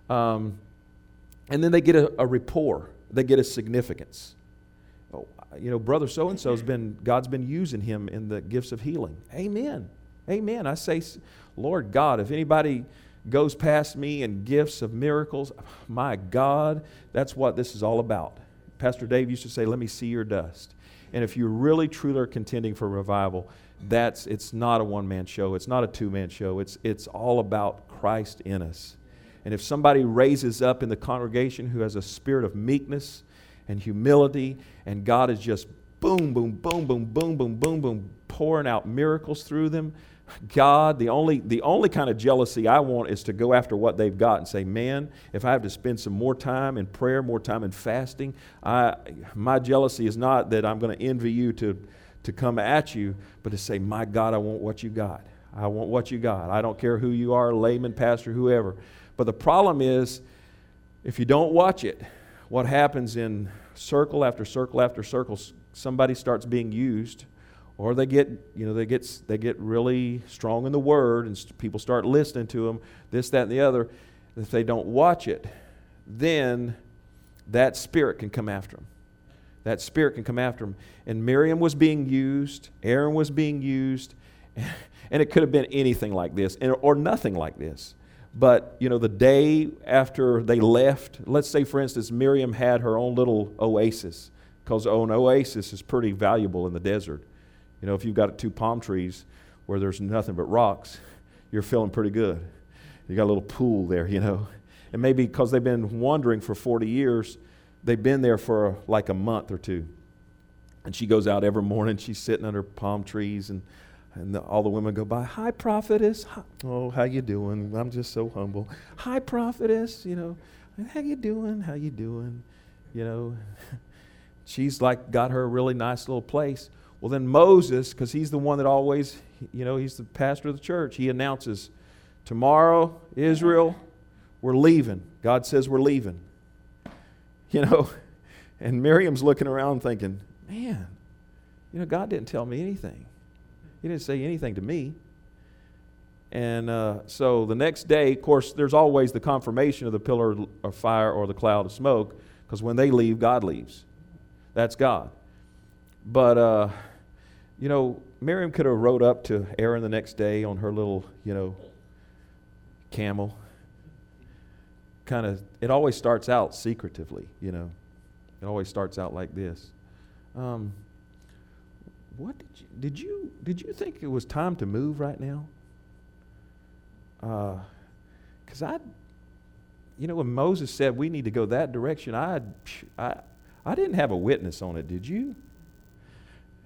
Um, and then they get a, a rapport. They get a significance. Oh, you know, brother so-and-so's been, God's been using him in the gifts of healing. Amen. Amen. I say, Lord God, if anybody goes past me in gifts of miracles, my God, that's what this is all about. Pastor Dave used to say, let me see your dust. And if you really truly are contending for revival, that's it's not a one-man show. It's not a two-man show. It's it's all about Christ in us. And if somebody raises up in the congregation who has a spirit of meekness and humility, and God is just boom, boom, boom, boom, boom, boom, boom, boom, pouring out miracles through them, God, the only the only kind of jealousy I want is to go after what they've got and say, man, if I have to spend some more time in prayer, more time in fasting, I my jealousy is not that I'm going to envy you to to come at you, but to say, my God, I want what you got. I want what you got. I don't care who you are, layman, pastor, whoever. But the problem is, if you don't watch it, what happens in circle after circle after circle, somebody starts being used, or they get, you know, they get they get really strong in the Word, and people start listening to them, this, that, and the other. If they don't watch it, then that spirit can come after them. That spirit can come after them. And Miriam was being used, Aaron was being used, and it could have been anything like this, or nothing like this. But, you know, the day after they left, let's say, for instance, Miriam had her own little oasis, because an oasis is pretty valuable in the desert. You know, if you've got two palm trees where there's nothing but rocks, you're feeling pretty good. You got a little pool there, you know. And maybe because they've been wandering for forty years, they've been there for like a month or two. And she goes out every morning, she's sitting under palm trees, and, and the, all the women go by, hi, prophetess. Hi. Oh, how you doing? I'm just so humble. Hi, prophetess, you know. How you doing? How you doing? You know. She's like got her a really nice little place. Well, then Moses, because he's the one that always, you know, he's the pastor of the church, he announces, tomorrow, Israel, we're leaving. God says we're leaving. You know, and Miriam's looking around thinking, man, you know, God didn't tell me anything. He didn't say anything to me. And uh, so the next day, of course, there's always the confirmation of the pillar of fire or the cloud of smoke, because when they leave, God leaves. That's God. But, uh, you know, Miriam could have rode up to Aaron the next day on her little, you know, camel. Kind of, it always starts out secretively, you know. It always starts out like this. Um, what did you, did you, did you think it was time to move right now? Because uh, I, you know, when Moses said we need to go that direction, I, I, I didn't have a witness on it, did you?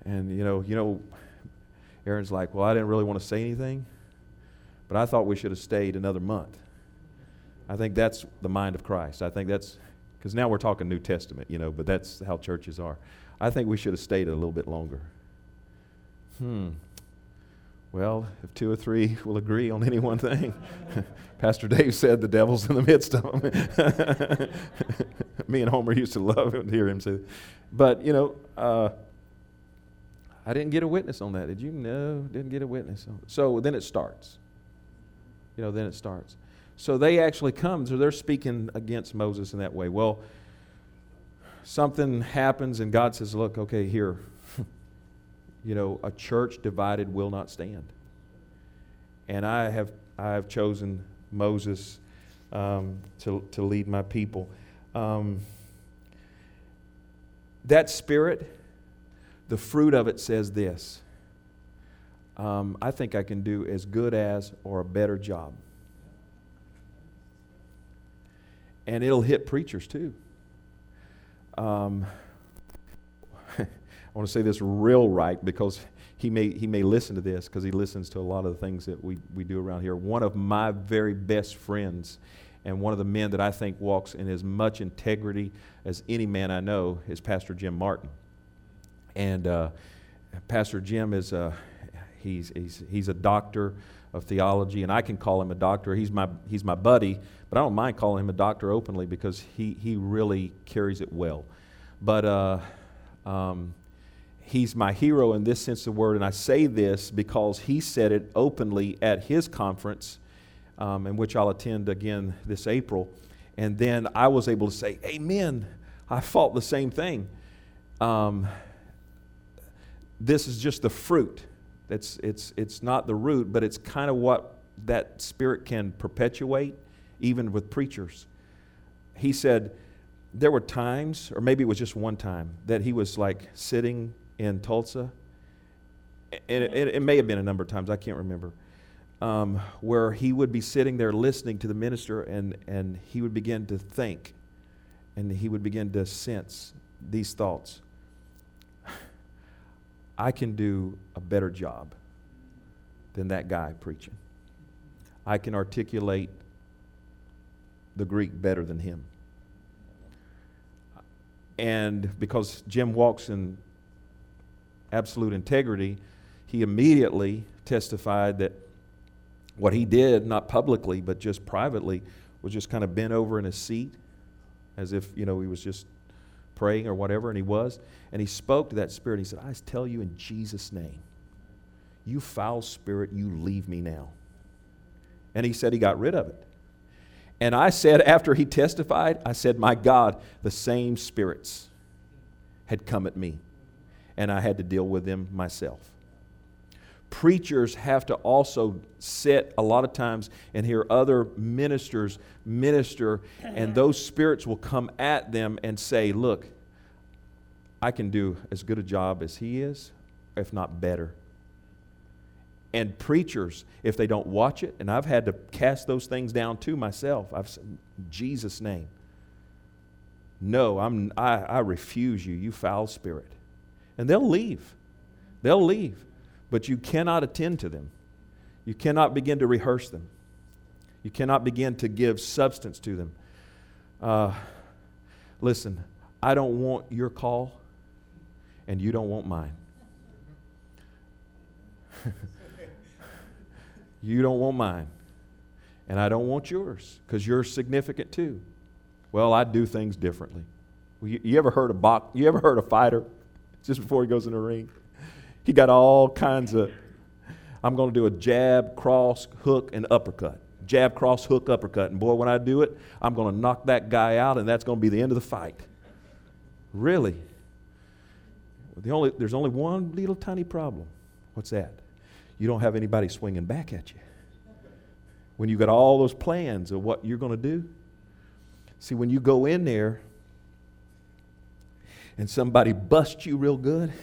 And, you know, you know, Aaron's like, well, I didn't really want to say anything, but I thought we should have stayed another month. I think that's the mind of Christ. I think that's, because now we're talking New Testament, you know, but that's how churches are. I think we should have stayed a little bit longer. Hmm. Well, if two or three will agree on any one thing, Pastor Dave said the devil's in the midst of them. Me and Homer used to love to hear him say that. But, you know, uh, I didn't get a witness on that. Did you? No, didn't get a witness on it. So then it starts. You know, then it starts. So they actually come, so they're speaking against Moses in that way. Well, something happens and God says, look, okay, here. You know, a church divided will not stand. And I have I have chosen Moses um, to, to lead my people. Um, that spirit, the fruit of it says this. Um, I think I can do as good as or a better job. And it'll hit preachers too. Um, I want to say this real right because he may he may listen to this because he listens to a lot of the things that we, we do around here. One of my very best friends and one of the men that I think walks in as much integrity as any man I know is Pastor Jim Martin. And uh, Pastor Jim is a, he's, he's, he's a doctor of theology, and I can call him a doctor. He's my he's my buddy, but I don't mind calling him a doctor openly because he, he really carries it well. But uh, um, he's my hero in this sense of the word, and I say this because he said it openly at his conference, um, in which I'll attend again this April. And then I was able to say, amen, I felt the same thing. Um, this is just the fruit. It's, it's, it's not the root, but it's kind of what that spirit can perpetuate, even with preachers. He said there were times, or maybe it was just one time, that he was like sitting in Tulsa, and it, it, it may have been a number of times, I can't remember, um, where he would be sitting there listening to the minister, and, and he would begin to think, and he would begin to sense these thoughts. I can do a better job than that guy preaching. I can articulate the Greek better than him. And because Jim walks in absolute integrity, he immediately testified that what he did, not publicly, but just privately, was just kind of bent over in his seat as if, you know, he was just praying or whatever, and he was. And he spoke to that spirit. He said, I tell you in Jesus' name, you foul spirit, you leave me now. And he said he got rid of it. And I said, after he testified, I said, my God, the same spirits had come at me, and I had to deal with them myself. Preachers have to also sit a lot of times and hear other ministers minister, and those spirits will come at them and say, look, I can do as good a job as he is, if not better. And preachers, if they don't watch it, and I've had to cast those things down too myself. I've said, in Jesus' name, no, I'm, I, I refuse you, you foul spirit. And they'll leave. They'll leave. But you cannot attend to them. You cannot begin to rehearse them. You cannot begin to give substance to them. Uh, listen, I don't want your call, and you don't want mine. You don't want mine, and I don't want yours, because you're significant too. Well, I do things differently. You, you ever heard a box? You ever heard a fighter just before he goes in the ring? He got all kinds of. I'm going to do a jab, cross, hook, and uppercut. Jab, cross, hook, uppercut, and boy, when I do it, I'm going to knock that guy out, and that's going to be the end of the fight. Really? The only there's only one little tiny problem. What's that? You don't have anybody swinging back at you. When you got all those plans of what you're going to do. See, when you go in there and somebody busts you real good,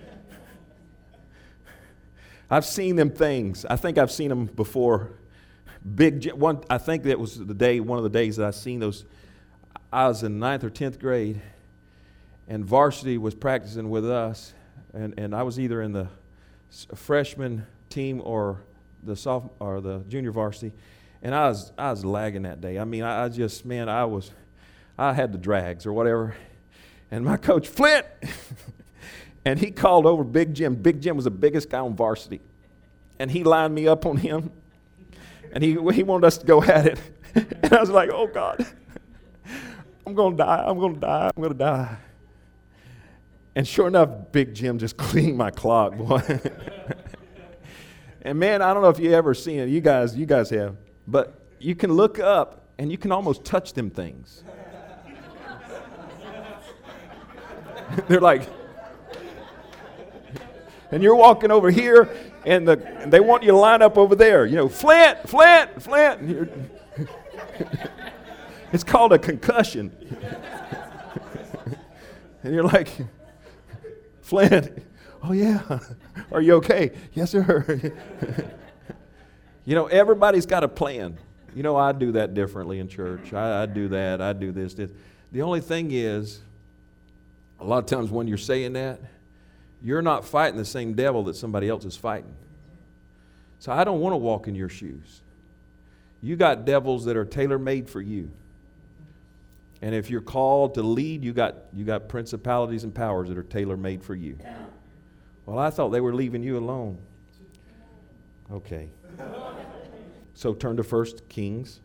I've seen them things. I think I've seen them before. Big one. I think that was the day, one of the days that I seen those. I was in ninth or tenth grade, and varsity was practicing with us and, and I was either in the s- freshman team or the sophomore or the junior varsity, and I was I was lagging that day. I mean, I, I just man, I was I had the drags or whatever, and my coach Flint, and he called over Big Jim. Big Jim was the biggest guy on varsity, and he lined me up on him, and he he wanted us to go at it, and I was like, oh God, I'm gonna die, I'm gonna die, I'm gonna die. And sure enough, Big Jim just cleaned my clock, boy. And man, I don't know if you ever seen it. You guys, you guys have. But you can look up and you can almost touch them things. They're like, and you're walking over here and, the, and they want you to line up over there. You know, Flint, Flint, Flint. And you're it's called a concussion. And you're like, Flint, oh yeah, are you okay? Yes, sir. You know, everybody's got a plan. You know, I do that differently in church. I, I do that, I do this, this. The only thing is, a lot of times when you're saying that, you're not fighting the same devil that somebody else is fighting. So I don't want to walk in your shoes. You got devils that are tailor-made for you. And if you're called to lead, you got you got principalities and powers that are tailor-made for you. Well, I thought they were leaving you alone. Okay. So turn to First Kings.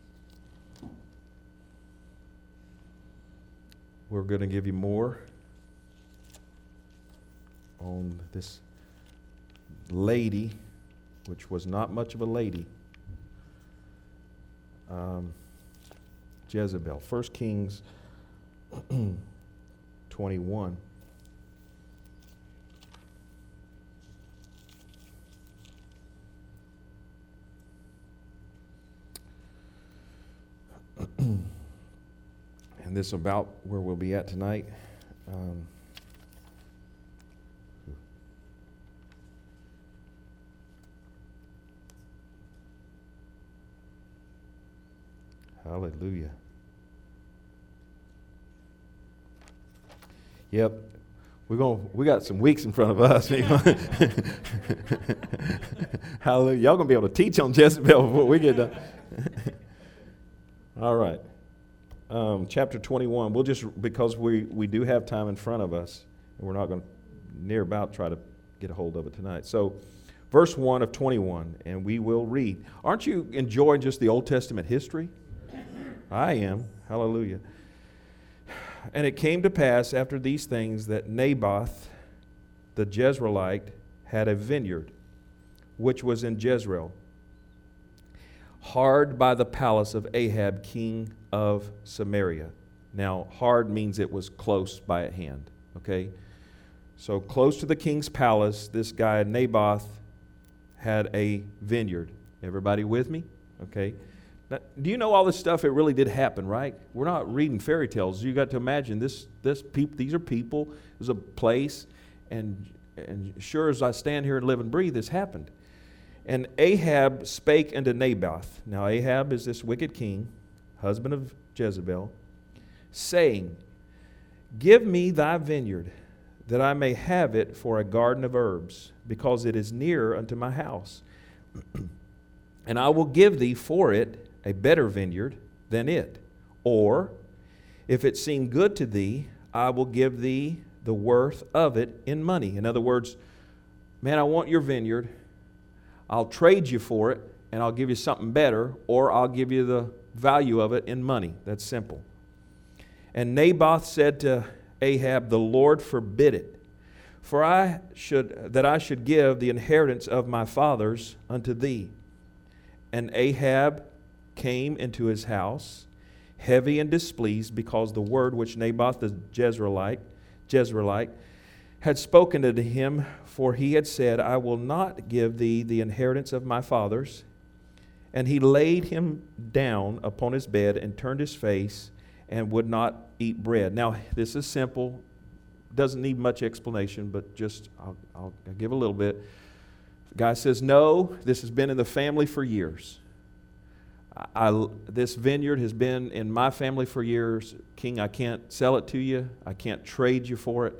We're going to give you more on this lady, which was not much of a lady. Um, Jezebel. First Kings twenty-one. And this is about where we'll be at tonight. Um, hallelujah. Yep. We're going we got some weeks in front of us. Hallelujah. Y'all gonna be able to teach on Jezebel before we get done. All right. Um, chapter twenty-one. We'll just, because we, we do have time in front of us, and we're not going to near about try to get a hold of it tonight. So, verse one of twenty-one, and we will read. Aren't you enjoying just the Old Testament history? I am. Hallelujah. And it came to pass after these things that Naboth, the Jezreelite, had a vineyard, which was in Jezreel, hard by the palace of Ahab, king of Samaria. Now, hard means it was close by at hand, okay? So close to the king's palace, this guy Naboth had a vineyard. Everybody with me? Okay. Now, do you know all this stuff? It really did happen, right? We're not reading fairy tales. You got to imagine this. This peop, these are people. There's a place, and and sure as I stand here and live and breathe, this happened. And Ahab spake unto Naboth. Now Ahab is this wicked king, husband of Jezebel, saying, Give me thy vineyard, that I may have it for a garden of herbs, because it is near unto my house. And I will give thee for it a better vineyard than it. Or, if it seem good to thee, I will give thee the worth of it in money. In other words, man, I want your vineyard. I'll trade you for it, and I'll give you something better, or I'll give you the value of it in money. That's simple. And Naboth said to Ahab, The Lord forbid it, for I should that I should give the inheritance of my fathers unto thee. And Ahab came into his house, heavy and displeased, because the word which Naboth the Jezreelite, Jezreelite had spoken unto him, for he had said, I will not give thee the inheritance of my fathers. And he laid him down upon his bed and turned his face and would not eat bread. Now, this is simple. Doesn't need much explanation, but just I'll, I'll give a little bit. The guy says, no, this has been in the family for years. I, this vineyard has been in my family for years. King, I can't sell it to you. I can't trade you for it.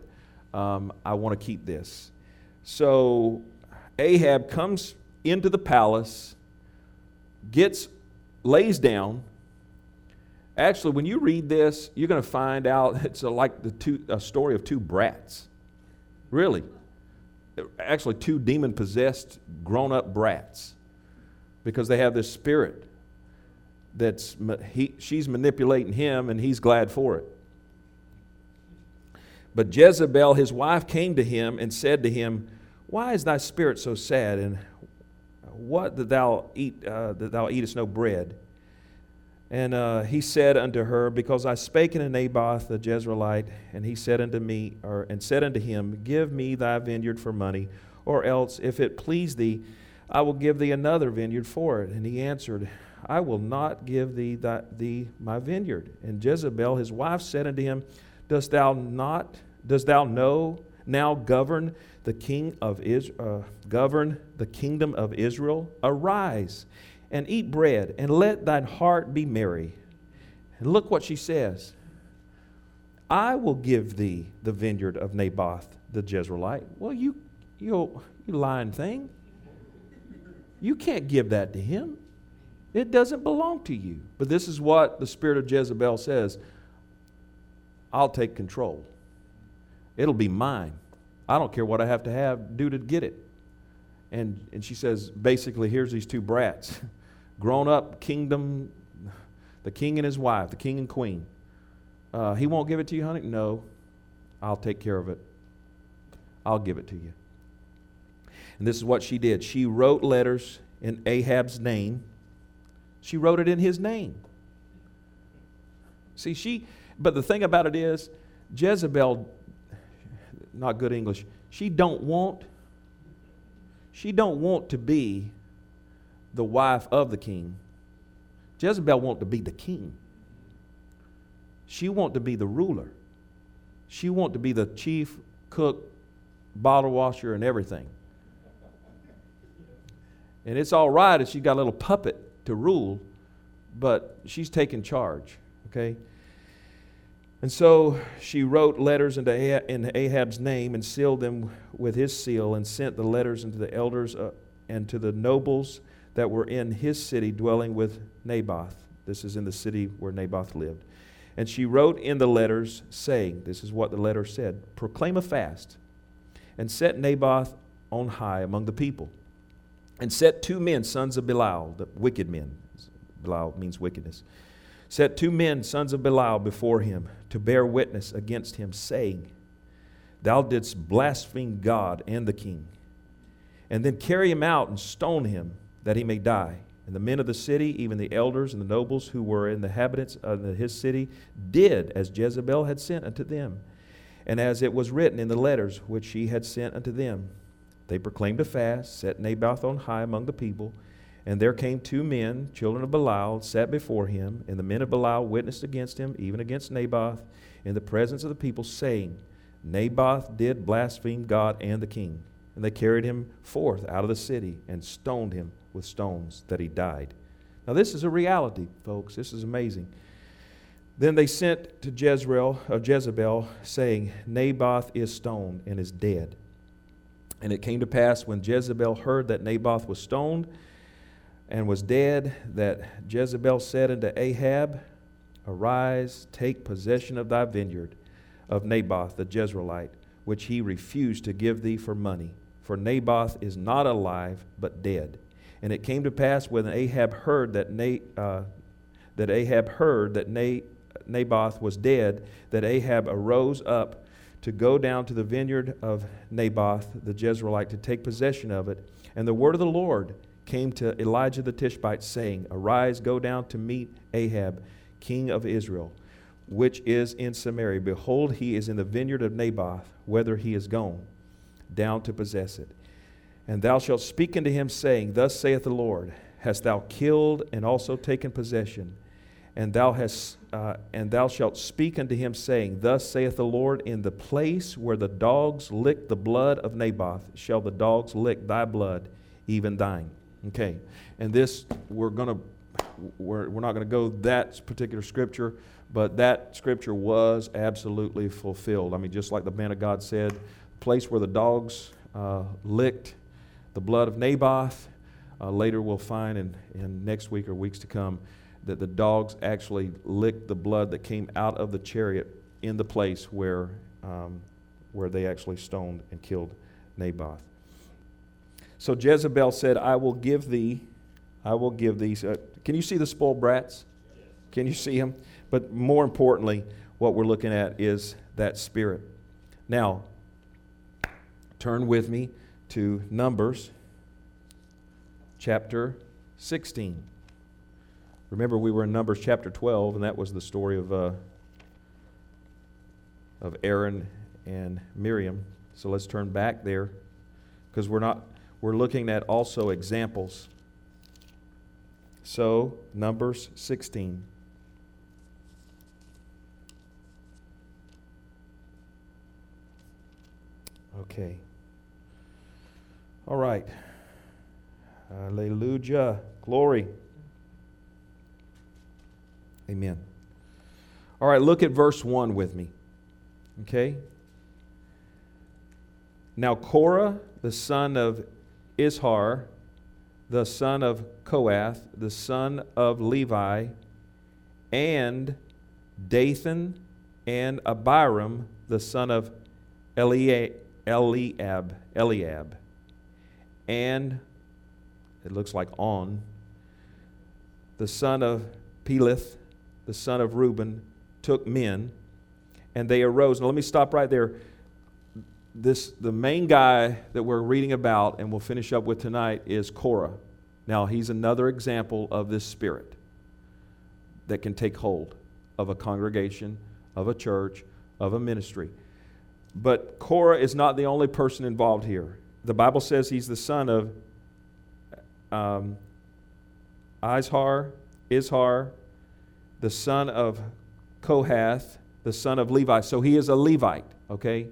Um, I want to keep this. So Ahab comes into the palace, gets, lays down. Actually, when you read this, you're going to find out it's a, like the two, a story of two brats. Really. Actually, two demon-possessed, grown-up brats. Because they have this spirit that's, he, she's manipulating him, and he's glad for it. But Jezebel, his wife, came to him and said to him, "Why is thy spirit so sad, and what that thou eat uh, that thou eatest no bread?" And uh, he said unto her, "Because I spake unto Naboth the Jezreelite, and he said unto me, or and said unto him, Give me thy vineyard for money, or else, if it please thee, I will give thee another vineyard for it." And he answered, "I will not give thee thy, thee my vineyard." And Jezebel his wife said unto him, Dost thou not, dost thou know now govern the king of Israel, uh, govern the kingdom of Israel? Arise and eat bread, and let thine heart be merry. And look what she says. I will give thee the vineyard of Naboth the Jezreelite. Well, you, you, you lying thing. You can't give that to him. It doesn't belong to you. But this is what the spirit of Jezebel says. I'll take control. It'll be mine. I don't care what I have to have do to get it. And and she says, basically, here's these two brats. Grown up kingdom, the king and his wife, the king and queen. Uh, he won't give it to you, honey? No. I'll take care of it. I'll give it to you. And this is what she did. She wrote letters in Ahab's name. She wrote it in his name. See, she, but the thing about it is, Jezebel, not good English, she don't want, she don't want to be the wife of the king. Jezebel want to be the king. She want to be the ruler. She want to be the chief cook, bottle washer, and everything. And it's all right if she got a little puppet to rule, but she's taking charge, okay? And so she wrote letters into Ahab, in Ahab's name and sealed them with his seal, and sent the letters into the elders uh, and to the nobles that were in his city dwelling with Naboth. This is in the city where Naboth lived. And she wrote in the letters, saying, this is what the letter said, proclaim a fast, and set Naboth on high among the people, and set two men, sons of Belial, the wicked men. Belial means wickedness. Set two men, sons of Belial, before him, to bear witness against him, saying, Thou didst blaspheme God and the king. And then carry him out and stone him, that he may die. And the men of the city, even the elders and the nobles who were in the inhabitants of his city, did as Jezebel had sent unto them, and as it was written in the letters which she had sent unto them. They proclaimed a fast, set Naboth on high among the people. And there came two men, children of Belial, sat before him. And the men of Belial witnessed against him, even against Naboth, in the presence of the people, saying, Naboth did blaspheme God and the king. And they carried him forth out of the city and stoned him with stones, that he died. Now this is a reality, folks. This is amazing. Then they sent to Jezreel, of Jezebel, saying, Naboth is stoned and is dead. And it came to pass, when Jezebel heard that Naboth was stoned and was dead, that Jezebel said unto Ahab, Arise, take possession of thy vineyard of Naboth the Jezreelite, which he refused to give thee for money. For Naboth is not alive, but dead. And it came to pass, when Ahab heard that Na, uh, that Ahab heard that Na, Naboth was dead, that Ahab arose up to go down to the vineyard of Naboth the Jezreelite to take possession of it. And the word of the Lord came to Elijah the Tishbite, saying, Arise, go down to meet Ahab, king of Israel, which is in Samaria. Behold, he is in the vineyard of Naboth, whither he is gone down to possess it. And thou shalt speak unto him, saying, Thus saith the Lord, Hast thou killed and also taken possession? And thou hast, uh, and thou shalt speak unto him, saying, Thus saith the Lord, In the place where the dogs licked the blood of Naboth, shall the dogs lick thy blood, even thine. Okay, and this we're gonna we're, we're not going to go that particular scripture, but that scripture was absolutely fulfilled. I mean, just like the man of God said, the place where the dogs uh, licked the blood of Naboth, uh, later we'll find in, in next week or weeks to come that the dogs actually licked the blood that came out of the chariot in the place where, um, where they actually stoned and killed Naboth. So Jezebel said, I will give thee, I will give these. Uh, can you see the spoiled brats? Can you see them? But more importantly, what we're looking at is that spirit. Now, turn with me to Numbers chapter sixteen. Remember, we were in Numbers chapter twelve, and that was the story of uh, of Aaron and Miriam. So let's turn back there, because we're not we're looking at also examples. So Numbers sixteen. Okay. All right. Hallelujah. Glory. Amen. All right, look at verse one with me. Okay? Now Korah, the son of Izhar, the son of Kohath, the son of Levi, and Dathan and Abiram, the son of Eliab, Eliab, Eliab, and it looks like On, the son of Peleth, the son of Reuben, took men, and they arose. Now let me stop right there. This the main guy that we're reading about, and we'll finish up with tonight, is Korah. Now he's another example of this spirit that can take hold of a congregation, of a church, of a ministry. But Korah is not the only person involved here. The Bible says he's the son of um, Izhar, Izhar, the son of Kohath, the son of Levi. So he is a Levite, okay?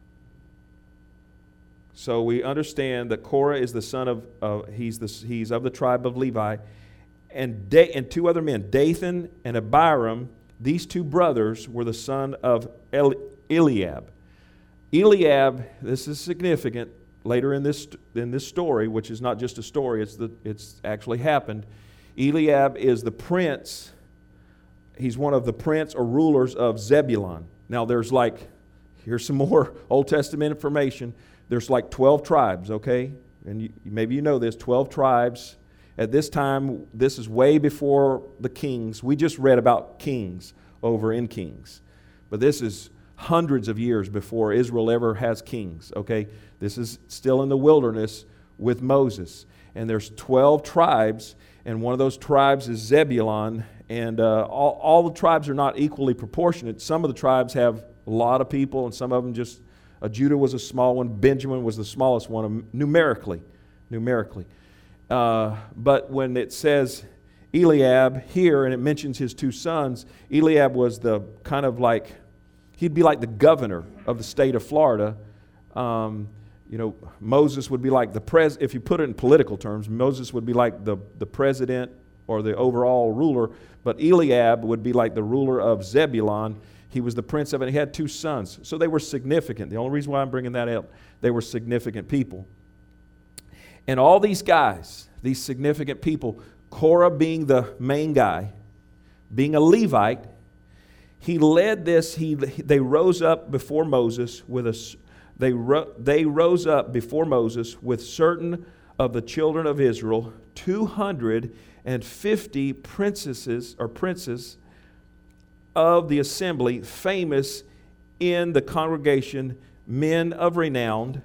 So we understand that Korah is the son of, uh, he's, the, he's of the tribe of Levi. And, da- and two other men, Dathan and Abiram, these two brothers were the son of El- Eliab. Eliab, this is significant, later in this in this story, which is not just a story, it's the it's actually happened. Eliab is the prince. He's one of the prince or rulers of Zebulun. Now there's like, here's some more Old Testament information. There's like twelve tribes, okay? And you, maybe you know this, twelve tribes. At this time, this is way before the kings. We just read about kings over in Kings. But this is hundreds of years before Israel ever has kings, okay? This is still in the wilderness with Moses. And there's twelve tribes, and one of those tribes is Zebulun. And uh, all, all the tribes are not equally proportionate. Some of the tribes have a lot of people, and some of them just, uh, Judah was a small one, Benjamin was the smallest one, um, numerically, numerically. Uh, but when it says Eliab here, and it mentions his two sons, Eliab was the kind of like, he'd be like the governor of the state of Florida. Um, you know, Moses would be like the pres. If you put it in political terms, Moses would be like the, the president or the overall ruler. But Eliab would be like the ruler of Zebulun. He was the prince of it. He had two sons. So they were significant. The only reason why I'm bringing that up, they were significant people. And all these guys, these significant people, Korah being the main guy, being a Levite, he led this, he, they rose up before Moses with a, they, ro, they rose up before Moses with certain of the children of Israel, two hundred fifty princesses or princes of the assembly, famous in the congregation, men of renown.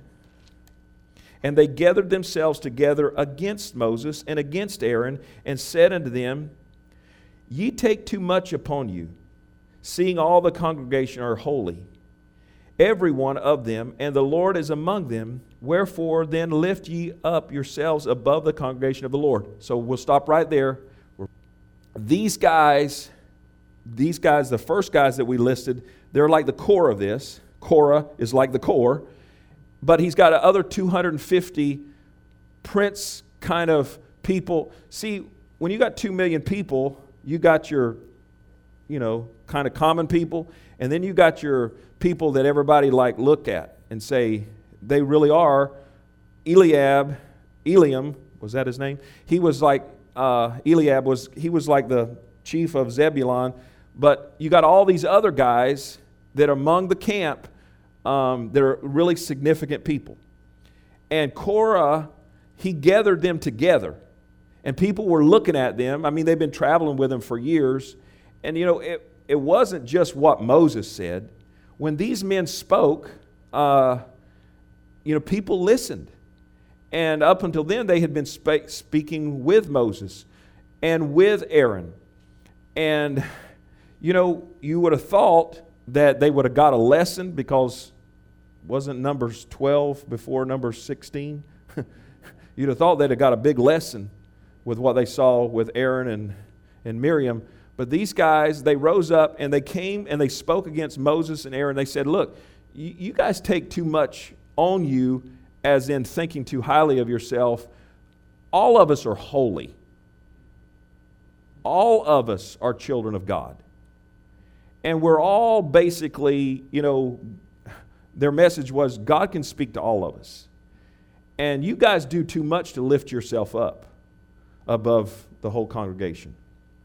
And they gathered themselves together against Moses and against Aaron, and said unto them, Ye take too much upon you, seeing all the congregation are holy, every one of them, and the Lord is among them. Wherefore then lift ye up yourselves above the congregation of the Lord. So we'll stop right there. These guys, these guys, the first guys that we listed, they're like the core of this. Korah is like the core. But he's got other two hundred fifty prince kind of people. See, when you got two million people, you got your, you know, kind of common people, and then you got your people that everybody like look at and say they really are. Eliab, Eliam, was that his name? He was like, uh, Eliab was, he was like the chief of Zebulun, but you got all these other guys that are among the camp um, that are really significant people. And Korah, he gathered them together, and people were looking at them. I mean, they've been traveling with him for years, and you know, it, it wasn't just what Moses said. When these men spoke, uh, you know, people listened. And up until then, they had been spe- speaking with Moses and with Aaron. And, you know, you would have thought that they would have got a lesson, because wasn't Numbers twelve before Numbers sixteen? You'd have thought they'd have got a big lesson with what they saw with Aaron and, and Miriam. But these guys, they rose up and they came and they spoke against Moses and Aaron. They said, look, you, you guys take too much on you, as in thinking too highly of yourself. All of us are holy. All of us are children of God. And we're all basically, you know, their message was God can speak to all of us. And you guys do too much to lift yourself up above the whole congregation.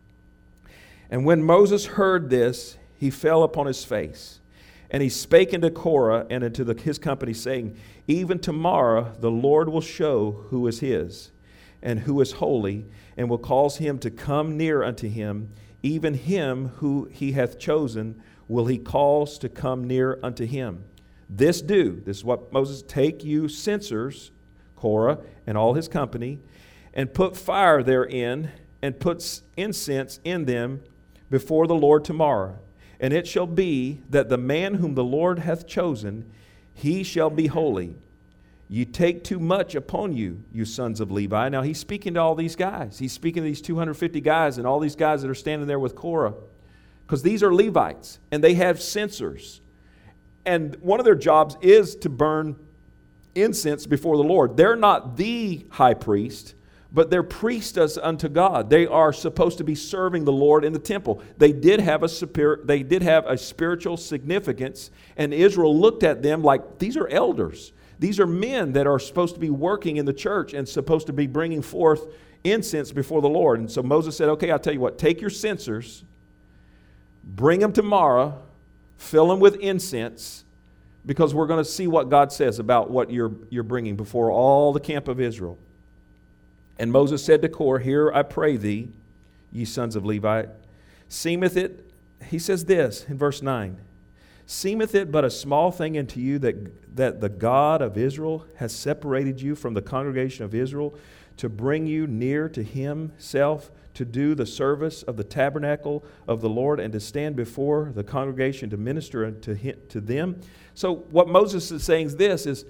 And when Moses heard this, he fell upon his face. And he spake unto Korah and unto the, his company, saying, even tomorrow the Lord will show who is his, and who is holy, and will cause him to come near unto him. Even him who he hath chosen will he cause to come near unto him. This do, this is what Moses, take you censers, Korah and all his company, and put fire therein, and put incense in them before the Lord tomorrow. And it shall be that the man whom the Lord hath chosen, he shall be holy. You take too much upon you, you sons of Levi. Now he's speaking to all these guys. He's speaking to these two hundred fifty guys and all these guys that are standing there with Korah. Because these are Levites, and they have censers. And one of their jobs is to burn incense before the Lord. They're not the high priest, but they're priests unto God. They are supposed to be serving the Lord in the temple. They did have a spirit, they did have a spiritual significance, and Israel looked at them like these are elders. These are men that are supposed to be working in the church and supposed to be bringing forth incense before the Lord. And so Moses said, okay, I'll tell you what, take your censers, bring them tomorrow, fill them with incense, because we're going to see what God says about what you're, you're bringing before all the camp of Israel. And Moses said to Korah, hear, I pray thee, ye sons of Levi, seemeth it, he says this in verse nine, seemeth it but a small thing unto you that, that the God of Israel has separated you from the congregation of Israel to bring you near to himself, to do the service of the tabernacle of the Lord, and to stand before the congregation to minister to, him, to them. So what Moses is saying is this, is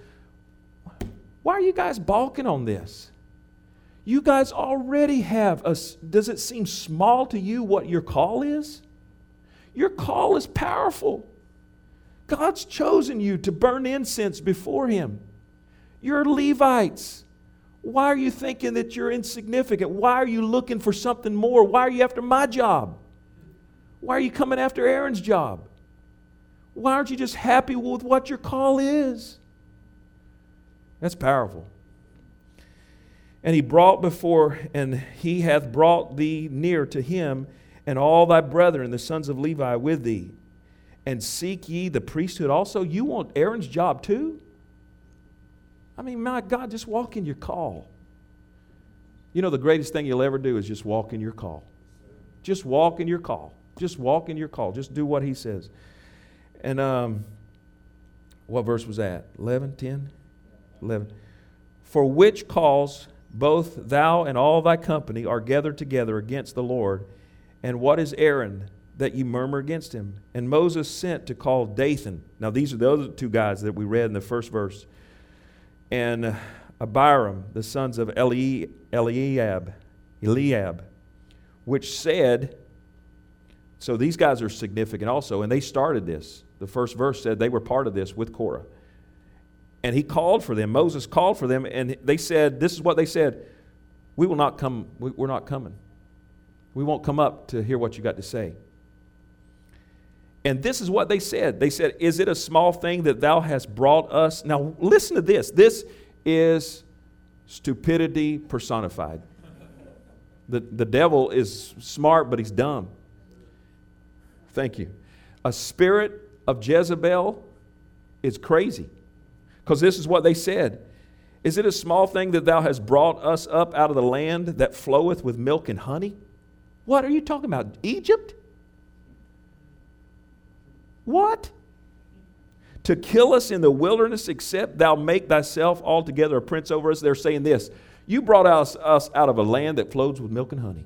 why are you guys balking on this? You guys already have a, does it seem small to you what your call is? Your call is powerful. God's chosen you to burn incense before him. You're Levites. Why are you thinking that you're insignificant? Why are you looking for something more? Why are you after my job? Why are you coming after Aaron's job? Why aren't you just happy with what your call is? That's powerful. And he brought before, and he hath brought thee near to him, and all thy brethren, the sons of Levi, with thee. And seek ye the priesthood also? You want Aaron's job too? I mean, my God, just walk in your call. You know, the greatest thing you'll ever do is just walk in your call. Just walk in your call. Just walk in your call. Just do what he says. And um, what verse was that? eleven, ten? eleven. For which cause both thou and all thy company are gathered together against the Lord. And what is Aaron that ye murmur against him? And Moses sent to call Dathan. Now these are the other two guys that we read in the first verse. And uh, Abiram, the sons of Eli, Eliab, Eliab, which said, so these guys are significant also, and they started this. The first verse said they were part of this with Korah. And he called for them. Moses called for them, and they said, this is what they said, we will not come, we're not coming. We won't come up to hear what you got to say. And this is what they said. They said, is it a small thing that thou hast brought us? Now, listen to this. This is stupidity personified. The, the devil is smart, but he's dumb. Thank you. A spirit of Jezebel is crazy. Because this is what they said. Is it a small thing that thou hast brought us up out of the land that floweth with milk and honey? What are you talking about? Egypt? What? To kill us in the wilderness, except thou make thyself altogether a prince over us? They're saying this. You brought us, us out of a land that flows with milk and honey.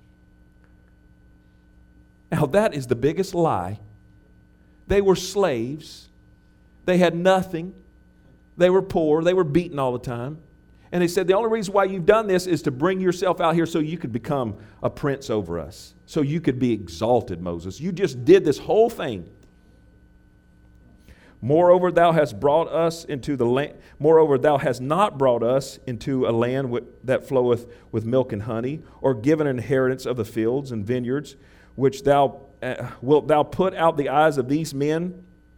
Now that is the biggest lie. They were slaves. They had nothing. They were poor. They were beaten all the time. And they said the only reason why you've done this is to bring yourself out here so you could become a prince over us. So you could be exalted, Moses. You just did this whole thing. Moreover, thou hast brought us into the land. Moreover, thou hast not brought us into a land w- that floweth with milk and honey, or given an inheritance of the fields and vineyards, which thou uh, wilt thou put out the eyes of these men.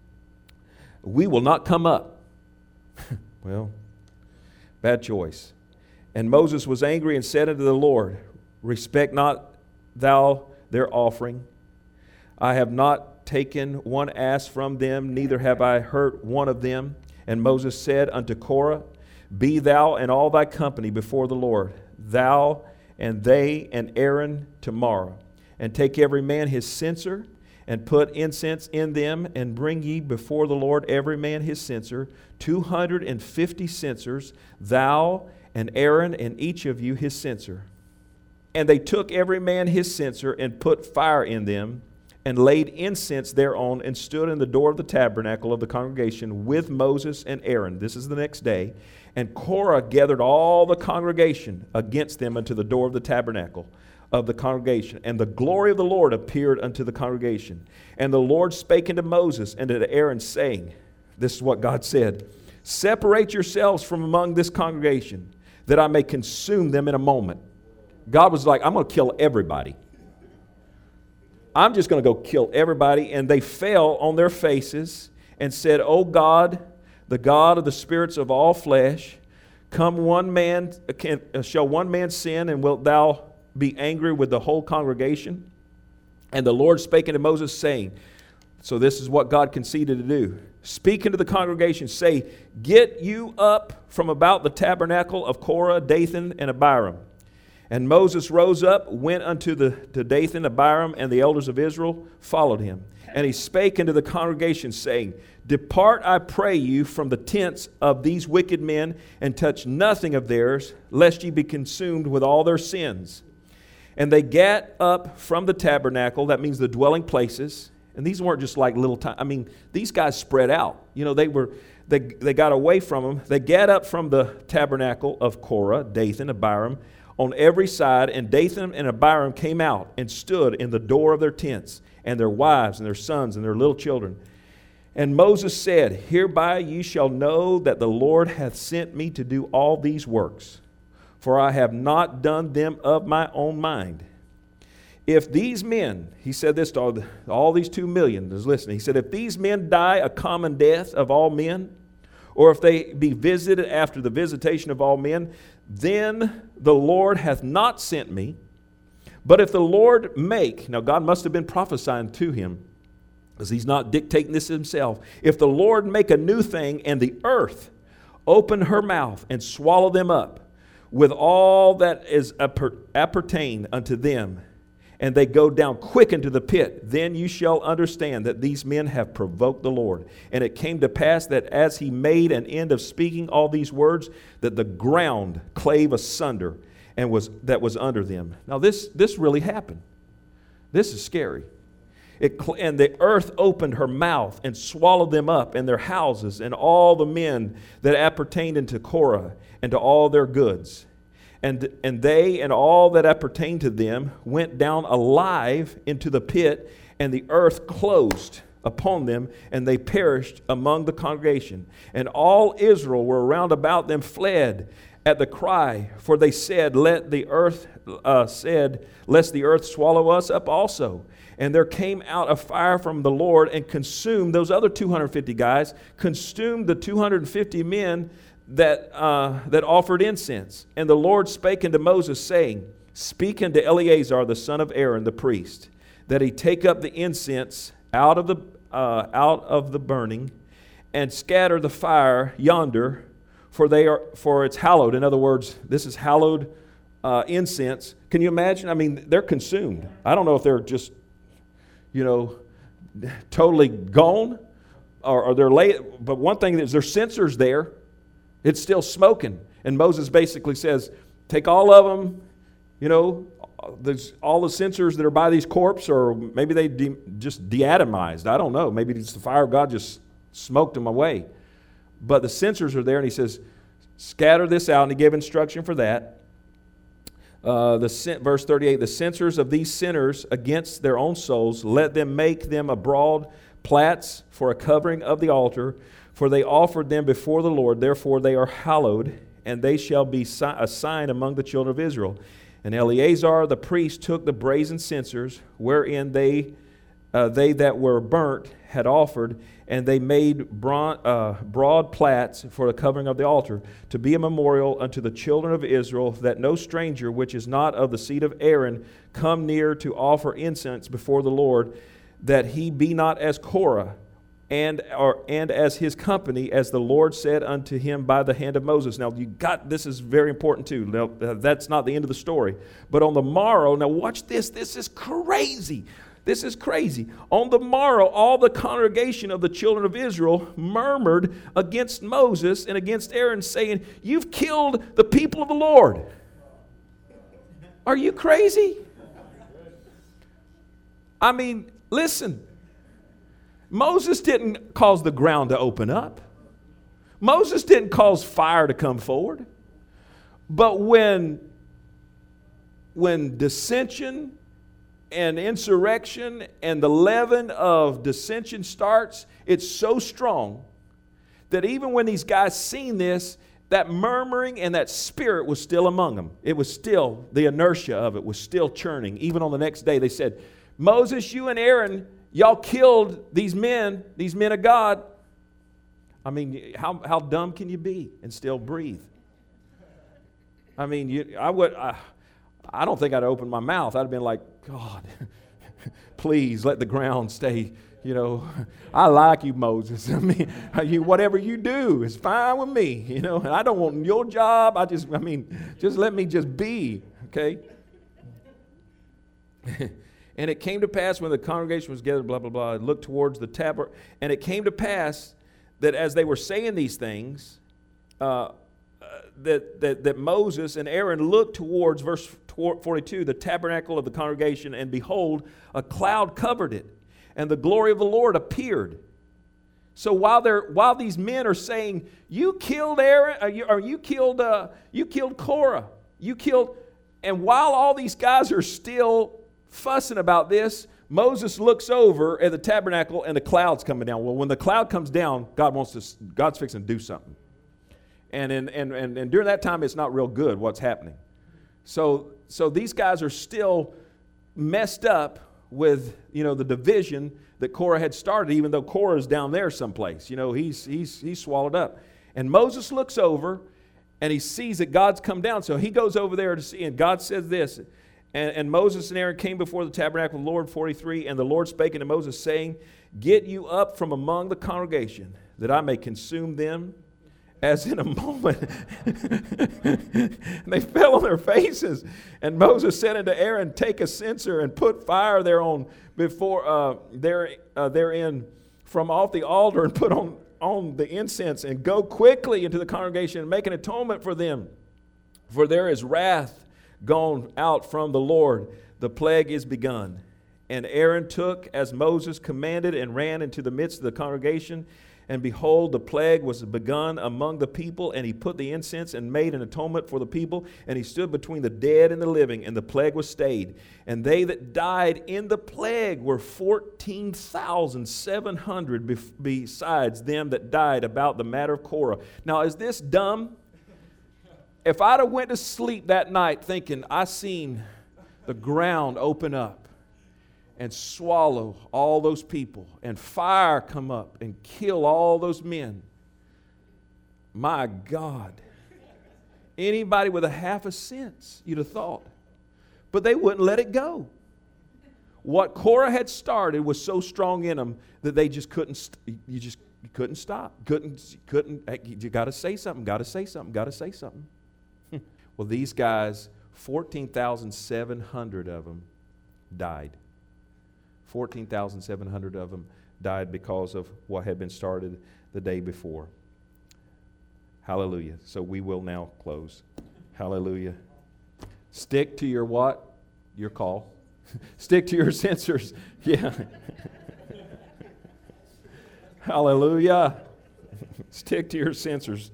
We will not come up. Well, bad choice. And Moses was angry and said unto the Lord, respect not thou their offering. I have not taken one ass from them, neither have I hurt one of them. And Moses said unto Korah, be thou and all thy company before the Lord, thou and they and Aaron tomorrow, and take every man his censer, and put incense in them, and bring ye before the Lord every man his censer, two hundred and fifty censers, thou and Aaron and each of you his censer. And they took every man his censer, and put fire in them, and laid incense thereon, and stood in the door of the tabernacle of the congregation with Moses and Aaron. This is the next day. And Korah gathered all the congregation against them unto the door of the tabernacle of the congregation. And the glory of the Lord appeared unto the congregation. And the Lord spake unto Moses and unto Aaron, saying, this is what God said, separate yourselves from among this congregation, that I may consume them in a moment. God was like, I'm going to kill everybody. I'm just going to go kill everybody. And they fell on their faces and said, O God, the God of the spirits of all flesh, come one man, can, uh, shall one man sin, and wilt thou be angry with the whole congregation? And the Lord spake unto Moses, saying, so this is what God conceded to do. Speak unto the congregation, say, get you up from about the tabernacle of Korah, Dathan, and Abiram. And Moses rose up, went unto the to Dathan, Abiram, and the elders of Israel followed him. And he spake unto the congregation, saying, depart, I pray you, from the tents of these wicked men, and touch nothing of theirs, lest ye be consumed with all their sins. And they gat up from the tabernacle, that means the dwelling places. And these weren't just like little time. I mean, these guys spread out. You know, they were they they got away from them. They gat up from the tabernacle of Korah, Dathan, Abiram, on every side, and Dathan and Abiram came out and stood in the door of their tents, and their wives and their sons and their little children. And Moses said, hereby ye shall know that the Lord hath sent me to do all these works, for I have not done them of my own mind. If these men, he said this to all, the, all these two million that's listening, he said, if these men die a common death of all men, or if they be visited after the visitation of all men, then the Lord hath not sent me. But if the Lord make, now God must have been prophesying to him, because he's not dictating this himself. If the Lord make a new thing, and the earth open her mouth and swallow them up with all that is appertain unto them, and they go down quick into the pit, then you shall understand that these men have provoked the Lord. And it came to pass that as he made an end of speaking all these words, that the ground clave asunder, and was that was under them. Now this this really happened. This is scary. It, and the earth opened her mouth and swallowed them up, and their houses, and all the men that appertained unto Korah, and to all their goods. And, and they and all that appertained to them went down alive into the pit, and the earth closed upon them, and they perished among the congregation. And all Israel were round about them fled at the cry, for they said, let the earth, uh, said, lest the earth swallow us up also. And there came out a fire from the Lord and consumed those other two hundred fifty guys, consumed the two hundred fifty men that, uh, that offered incense. And the Lord spake unto Moses, saying, speak unto Eleazar the son of Aaron the priest, that he take up the incense out of the, uh, out of the burning, and scatter the fire yonder, for they are for it's hallowed. In other words, this is hallowed uh, incense. Can you imagine? I mean, they're consumed. I don't know if they're just, you know, totally gone, or, or they're late. But one thing is, there's sensors there. It's still smoking, and Moses basically says, take all of them. You know, there's all the sensors that are by these corpses, or maybe they de- just deatomized. I don't know. Maybe it's the fire of God just smoked them away. But the censers are there, and he says, scatter this out, and he gave instruction for that. Uh, the verse thirty-eight, the censers of these sinners against their own souls, let them make them a broad plats for a covering of the altar, for they offered them before the Lord, therefore they are hallowed, and they shall be si- a sign among the children of Israel. And Eleazar the priest took the brazen censers, wherein they uh, they that were burnt had offered, and they made broad, uh, broad plats for the covering of the altar, to be a memorial unto the children of Israel, that no stranger which is not of the seed of Aaron come near to offer incense before the Lord, that he be not as Korah, and or, and as his company, as the Lord said unto him by the hand of Moses. Now, you got this is very important too. Now, that's not the end of the story. But on the morrow, now watch this. This is crazy. This is crazy. On the morrow, all the congregation of the children of Israel murmured against Moses and against Aaron, saying, you've killed the people of the Lord. Are you crazy? I mean, listen. Moses didn't cause the ground to open up. Moses didn't cause fire to come forward. But when, when dissension and insurrection and the leaven of dissension starts, it's so strong that even when these guys seen this, that murmuring and that spirit was still among them. It was still, the inertia of it was still churning. Even on the next day, they said, Moses, you and Aaron, y'all killed these men, these men of God. I mean, how, how dumb can you be and still breathe? I mean, you, I would... I, I don't think I'd open my mouth. I'd have been like, God, please let the ground stay, you know. I like you, Moses. I mean, you, whatever you do is fine with me, you know. And I don't want your job. I just, I mean, just let me just be, okay? And it came to pass when the congregation was gathered, blah, blah, blah, it looked towards the tabernacle. And it came to pass that as they were saying these things, uh, That, that that Moses and Aaron looked towards, verse forty-two, the tabernacle of the congregation, and behold, a cloud covered it, and the glory of the Lord appeared. So while they're while these men are saying, "You killed Aaron," or you, or you killed uh, you killed Korah, you killed, and while all these guys are still fussing about this, Moses looks over at the tabernacle, and the cloud's coming down. Well, when the cloud comes down, God wants to God's fixing to do something. And, in, and, and, and during that time, it's not real good what's happening. So, so these guys are still messed up with, you know, the division that Korah had started, even though Korah is down there someplace. You know, he's, he's, he's swallowed up. And Moses looks over, and he sees that God's come down. So he goes over there to see, and God says this, and, and Moses and Aaron came before the tabernacle of the Lord, forty-three, and the Lord spake unto Moses, saying, get you up from among the congregation, that I may consume them as in a moment. They fell on their faces. And Moses said unto Aaron, take a censer and put fire thereon before uh, there, uh, therein from off the altar, and put on, on the incense, and go quickly into the congregation and make an atonement for them. For there is wrath gone out from the Lord. The plague is begun. And Aaron took as Moses commanded, and ran into the midst of the congregation. And behold, the plague was begun among the people, and he put the incense and made an atonement for the people, and he stood between the dead and the living, and the plague was stayed. And they that died in the plague were fourteen thousand seven hundred be- besides them that died about the matter of Korah. Now, is this dumb? if I'd have went to sleep that night thinking I seen the ground open up and swallow all those people and fire come up and kill all those men, my God, anybody with a half a sense, you'd have thought. But they wouldn't let it go. What Korah had started was so strong in them that they just couldn't, st- you just you couldn't stop. Couldn't, couldn't, you got to say something, got to say something, got to say something. Well, these guys, fourteen thousand seven hundred of them died. fourteen thousand seven hundred of them died because of what had been started the day before. Hallelujah. So we will now close. Hallelujah. Stick to your what? Your call. Stick to your sensors. Yeah. Hallelujah. Stick to your sensors.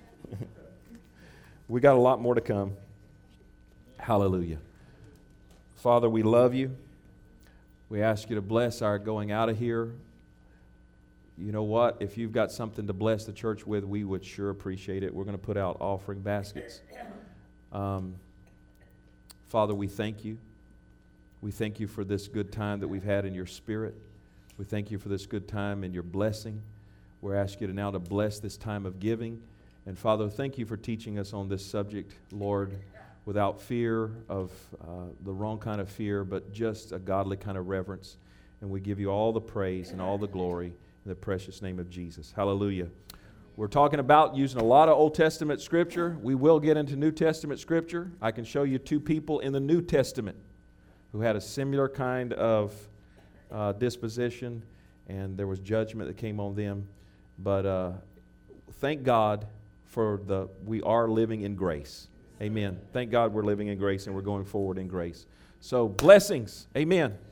We got a lot more to come. Hallelujah. Father, we love you. We ask you to bless our going out of here. You know what? If you've got something to bless the church with, we would sure appreciate it. We're going to put out offering baskets. Um, Father, we thank you. We thank you for this good time that we've had in your spirit. We thank you for this good time and your blessing. We're asking you to now to bless this time of giving. And Father, thank you for teaching us on this subject, Lord, without fear of uh, the wrong kind of fear, but just a godly kind of reverence. And we give you all the praise and all the glory in the precious name of Jesus. Hallelujah. We're talking about using a lot of Old Testament Scripture. We will get into New Testament Scripture. I can show you two people in the New Testament who had a similar kind of uh, disposition, and there was judgment that came on them. But uh, thank God for the, we are living in grace. Amen. Thank God we're living in grace and we're going forward in grace. So blessings. Amen.